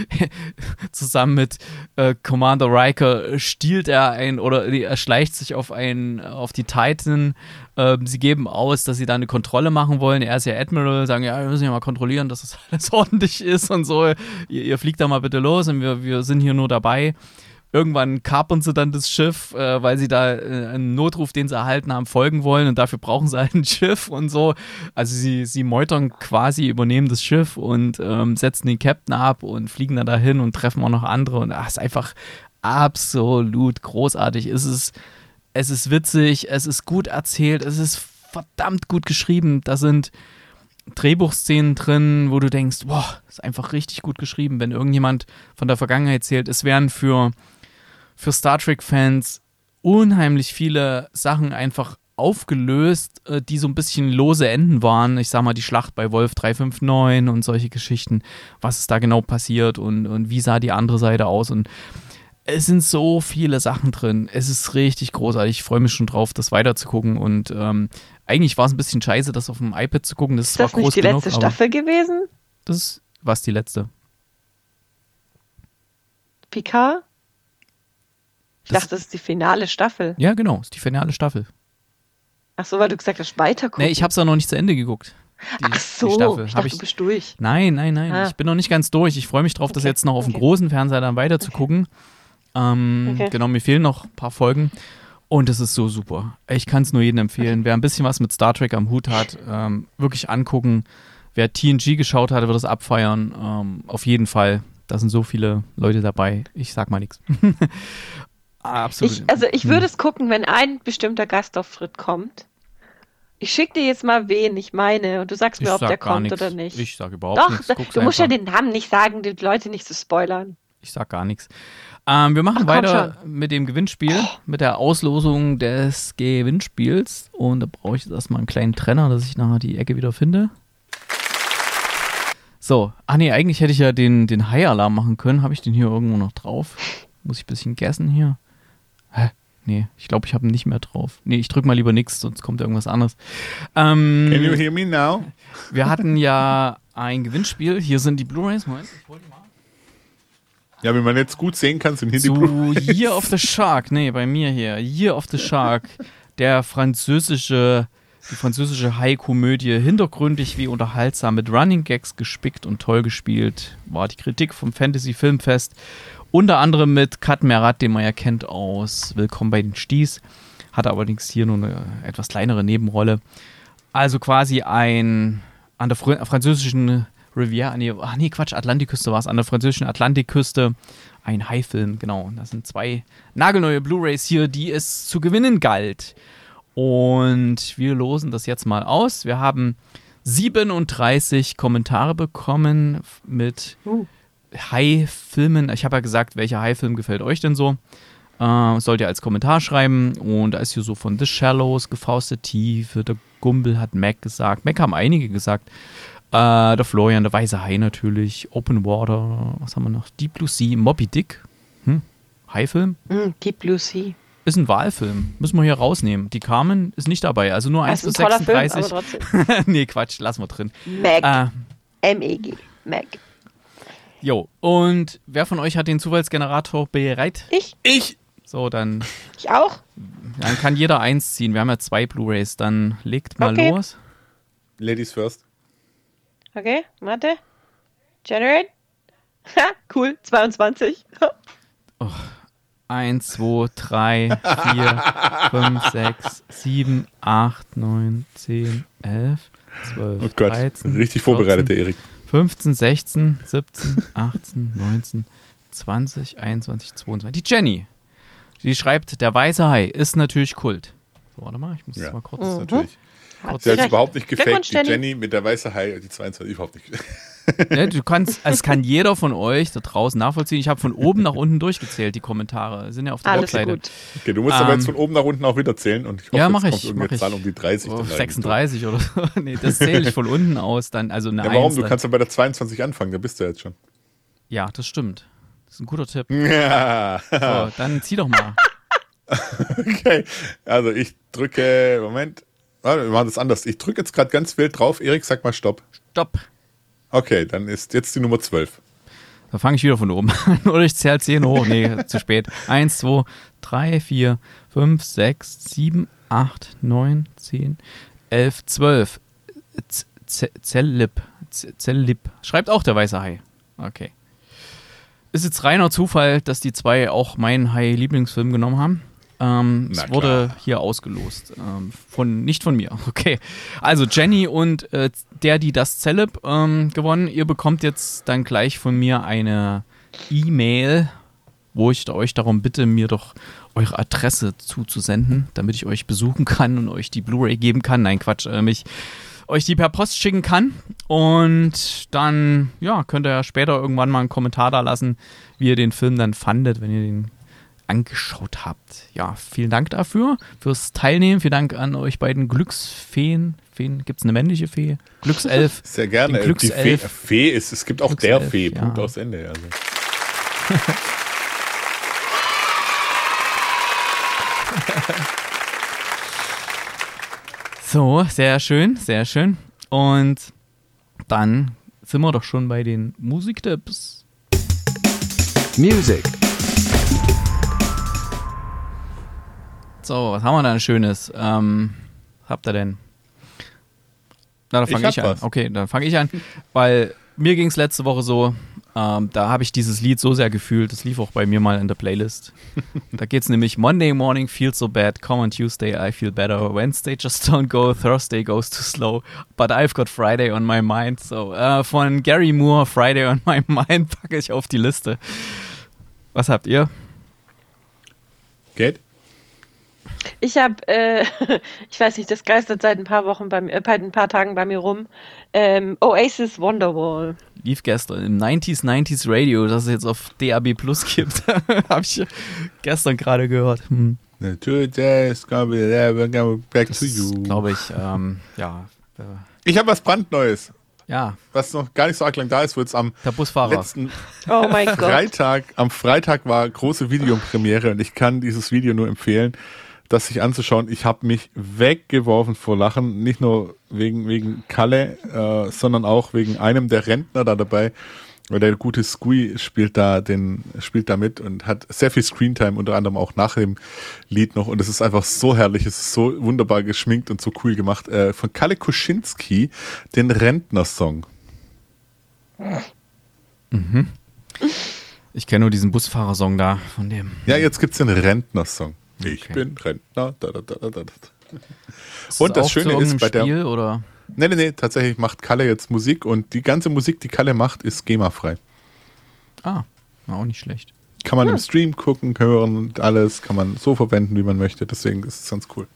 zusammen mit äh, Commander Riker stiehlt er ein oder nee, er schleicht sich auf ein, auf die Titan. Ähm, sie geben aus, dass sie da eine Kontrolle machen wollen. Er ist ja Admiral, sagen, ja, wir müssen ja mal kontrollieren, dass das alles ordentlich ist und so. Ihr, ihr fliegt da mal bitte los und wir, wir sind hier nur dabei. Irgendwann kapern sie dann das Schiff, äh, weil sie da äh, einen Notruf, den sie erhalten haben, folgen wollen und dafür brauchen sie halt ein Schiff und so. Also sie, sie meutern quasi, übernehmen das Schiff und ähm, setzen den Captain ab und fliegen dann dahin und treffen auch noch andere und es ist einfach absolut großartig. Es ist, es ist witzig, es ist gut erzählt, es ist verdammt gut geschrieben. Da sind Drehbuchszenen drin, wo du denkst, boah, ist einfach richtig gut geschrieben, wenn irgendjemand von der Vergangenheit erzählt. Es wären für für Star Trek-Fans unheimlich viele Sachen einfach aufgelöst, äh, die so ein bisschen lose Enden waren. Ich sag mal, die Schlacht bei Wolf drei fünf neun und solche Geschichten, was ist da genau passiert und, und wie sah die andere Seite aus und es sind so viele Sachen drin. Es ist richtig großartig. Ich freue mich schon drauf, das weiterzugucken und ähm, eigentlich war es ein bisschen scheiße, das auf dem iPad zu gucken. Das Ist das war groß nicht die genug, letzte aber Staffel gewesen? das ist, was die letzte? Picard? Ich Das- dachte, das ist die finale Staffel. Ja, genau, ist die finale Staffel. Ach so, weil du gesagt hast, weitergucken. Nee, ich hab's ja noch nicht zu Ende geguckt. Die, Ach so, die Staffel. ich Hab dachte, ich, du bist durch. nein, nein, nein. Ah. Ich bin noch nicht ganz durch. Ich freue mich drauf, das Okay, jetzt noch auf dem okay. großen Fernseher dann weiter zu gucken. Ähm, Okay. Genau, mir fehlen noch ein paar Folgen. Und es ist so super. Ich kann es nur jedem empfehlen. Wer ein bisschen was mit Star Trek am Hut hat, ähm, wirklich angucken. Wer T N G geschaut hat, wird es abfeiern. Ähm, auf jeden Fall. Da sind so viele Leute dabei. Ich sag mal nichts. Absolut. Ich, also ich Hm. würde es gucken, wenn ein bestimmter Gastauftritt kommt. Ich schicke dir jetzt mal, wen ich meine und du sagst Ich mir, ob sag der gar kommt nix. oder nicht. Ich sag überhaupt Doch, nichts. da, Guck's du musst ja einfach. den Namen nicht sagen, die Leute nicht zu spoilern. Ich sag gar nichts. Ähm, wir machen Ach, komm weiter mit dem Gewinnspiel, mit der Auslosung des Gewinnspiels. Und da brauche ich jetzt erstmal einen kleinen Trenner, dass ich nachher die Ecke wieder finde. So, ach nee, eigentlich hätte ich ja den, den High-Alarm machen können. Habe ich den hier irgendwo noch drauf? Muss ich ein bisschen guessen hier? Hä? Nee, ich glaube, ich habe ihn nicht mehr drauf. Nee, ich drücke mal lieber nichts, sonst kommt irgendwas anderes. Ähm, Can you hear me now? wir hatten ja ein Gewinnspiel. Hier sind die Blu-Rays. Moment, ich hol die mal. Ja, wie man jetzt gut sehen kann, sind hier die Zu Blu-rays. Year of the Shark, nee, bei mir hier. Year of the Shark, der französische, die französische High-Komödie, hintergründig wie unterhaltsam, mit Running Gags gespickt und toll gespielt, war die Kritik vom Fantasy Filmfest. Unter anderem mit Kat Merat, den man ja kennt aus Willkommen bei den Sties, hatte allerdings hier nur eine etwas kleinere Nebenrolle. Also quasi ein an der fr französischen Riviera, nee, ach nee, Quatsch, Atlantikküste war es, an der französischen Atlantikküste ein High-Film, genau. Und das sind zwei nagelneue Blu-Rays hier, die es zu gewinnen galt. Und wir losen das jetzt mal aus. Wir haben siebenunddreißig Kommentare bekommen mit Uh. High-Filmen. Ich habe ja gesagt, welcher High-Film gefällt euch denn so? Äh, sollt ihr als Kommentar schreiben. Und da ist hier so von The Shallows, Gefauste Tiefe, der Gumbel hat Mac gesagt. Mac haben einige gesagt. Äh, der Florian, der Weiße Hai natürlich. Open Water, was haben wir noch? Deep Blue Sea, Moby Dick. Hm? High-Film? Mm, Deep Blue Sea. Ist ein Wahlfilm. Müssen wir hier rausnehmen. Die Carmen ist nicht dabei. Also nur eins Das bis ist ein toller Film, sechsunddreißig. aber trotzdem. Nee, Quatsch, lassen wir drin. Mac. Äh, M E G. Mac. jo, und wer von euch hat den Zufallsgenerator bereit? Ich? Ich! So, dann, Ich auch? dann kann jeder eins ziehen. Wir haben ja zwei Blu-Rays. Dann legt mal Okay. los. Ladies first. Okay, warte. Generate. Ha, cool. zweiundzwanzig. eins, zwei, drei, vier, fünf, sechs, sieben, acht, neun, zehn, elf, zwölf, Oh Gott, dreizehn, richtig vorbereitet, der Erik. fünfzehn, sechzehn, siebzehn, achtzehn, neunzehn, zwanzig, einundzwanzig, zweiundzwanzig. Die Jenny. Die schreibt, der weiße Hai ist natürlich Kult. So, warte mal, ich muss Ja, das mal kurz... das ist natürlich. Hat Sie hat recht. überhaupt nicht gefaked. Glückwunsch, Die Jenny. Jenny mit der weiße Hai, die zweiundzwanzig, überhaupt nicht. Ja, du kannst, es kann jeder von euch da draußen nachvollziehen. Ich habe von oben nach unten durchgezählt, die Kommentare. Sind ja auf der Alles Webseite. gut. Okay, du musst aber Ähm, jetzt von oben nach unten auch wieder zählen und ich hoffe, Ja, jetzt mach kommt ich. irgendeine Mach ich. Zahl um die dreißig. Oh, dann irgendwie sechsunddreißig oder so. Nee, das zähle ich von unten aus dann. Also eine durch. Ja, warum? Eins Du dann. kannst ja bei der zweiundzwanzig anfangen, da bist du jetzt schon. Ja, das stimmt. Das ist ein guter Tipp. Ja. So, dann zieh doch mal. Okay, also ich drücke, Moment, warte, wir machen das anders. Ich drücke jetzt gerade ganz wild drauf. Erik, sag mal Stopp. Stopp. Okay, dann ist jetzt die Nummer zwölf. Da fange ich wieder von oben an. Oder ich zähle zehn hoch. Nee, zu spät. eins, zwei, drei, vier, fünf, sechs, sieben, acht, neun, zehn, elf, zwölf. Z- Z- Zellip. Z- Zellip. Schreibt auch der weiße Hai. Okay. Ist jetzt reiner Zufall, dass die zwei auch meinen Hai-Lieblingsfilm genommen haben. Ähm, Na es wurde klar. hier ausgelost. Ähm, von, nicht von mir. Okay. Also Jenny und äh, der, die das Zellip ähm, gewonnen. Ihr bekommt jetzt dann gleich von mir eine E-Mail, wo ich euch darum bitte, mir doch eure Adresse zuzusenden, damit ich euch besuchen kann und euch die Blu-ray geben kann. Nein, Quatsch, äh, mich euch die per Post schicken kann. Und dann, ja, könnt ihr ja später irgendwann mal einen Kommentar da lassen, wie ihr den Film dann fandet, wenn ihr den angeschaut habt. Ja, vielen Dank dafür, fürs Teilnehmen. Vielen Dank an euch beiden Glücksfeen. Feen, gibt es eine männliche Fee? Glückself. Sehr gerne. Den Die Fee, Glückself. Fee ist, es gibt auch Glückself, der Fee, ja. Punkt aus Ende. Also. So, sehr schön, sehr schön. Und dann sind wir doch schon bei den Musiktipps. Music. So, was haben wir da Schönes? Ähm, was habt ihr denn? Na, dann fange Ich ich, hab an. was. Okay, dann fange ich an, weil mir ging es letzte Woche so, ähm, da habe ich dieses Lied so sehr gefühlt, das lief auch bei mir mal in der Playlist. Da geht es nämlich Monday morning feels so bad, come on Tuesday I feel better, Wednesday just don't go, Thursday goes too slow, but I've got Friday on my mind. So, äh, von Gary Moore, Friday on my mind, packe ich auf die Liste. Was habt ihr? Geht? Ich habe, äh, ich weiß nicht, das geistert seit ein paar Wochen bei mir, äh, bei ein paar Tagen bei mir rum. Ähm, Oasis Wonderwall. Lief gestern im neunziger neunziger Radio, das es jetzt auf D A B Plus gibt. Habe ich gestern gerade gehört. Hm. Today's gonna be there, we're gonna back Das to ist, you. glaube ich, ähm, ja, äh, Ich habe was brandneues, ja, was noch gar nicht so arg lang da ist, wo jetzt am der Busfahrer. letzten Oh mein Gott. Freitag, am Freitag war große Videopremiere und ich kann dieses Video nur empfehlen, das sich anzuschauen. Ich habe mich weggeworfen vor Lachen, nicht nur wegen, wegen Kalle, äh, sondern auch wegen einem der Rentner da dabei, weil der gute Squee spielt da den, spielt da mit und hat sehr viel Screentime, unter anderem auch nach dem Lied noch und es ist einfach so herrlich, es ist so wunderbar geschminkt und so cool gemacht. Äh, von Kalle Kuschinski, den Rentner-Song. Ich kenne nur diesen Busfahrer-Song da von dem. Ja, jetzt gibt's den Rentner-Song. Ich Okay. bin Rentner. Da, da, da, da, da. Ist Und das auch Schöne zu ist irgendeinem bei der- Spiel, oder? Nee, nee, nee, tatsächlich macht Kalle jetzt Musik und die ganze Musik, die Kalle macht, ist GEMA-frei. Ah, war auch nicht schlecht. Kann man im Stream gucken, hören und alles, kann man so verwenden, wie man möchte. Deswegen ist es ganz cool.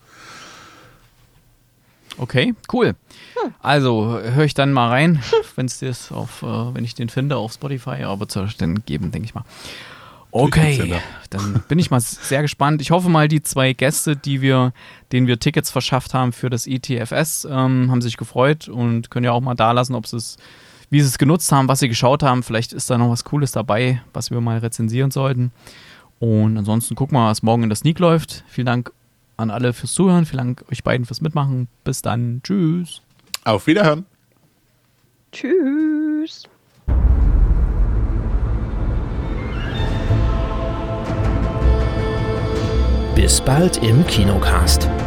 Okay, cool. Also höre ich dann mal rein, wenn es das auf, äh, wenn ich den finde auf Spotify, aber wird es dann geben, denke ich mal. Okay, Ticketsender. dann bin ich mal sehr gespannt. Ich hoffe mal, die zwei Gäste, die wir, denen wir Tickets verschafft haben für das I T F S, ähm, haben sich gefreut und können ja auch mal da lassen, ob sie es, wie sie es genutzt haben, was sie geschaut haben. Vielleicht ist da noch was Cooles dabei, was wir mal rezensieren sollten. Und ansonsten gucken wir mal, was morgen in der Sneak läuft. Vielen Dank an alle fürs Zuhören. Vielen Dank euch beiden fürs Mitmachen. Bis dann. Tschüss. Auf Wiederhören. Tschüss. Bis bald im Kinocast.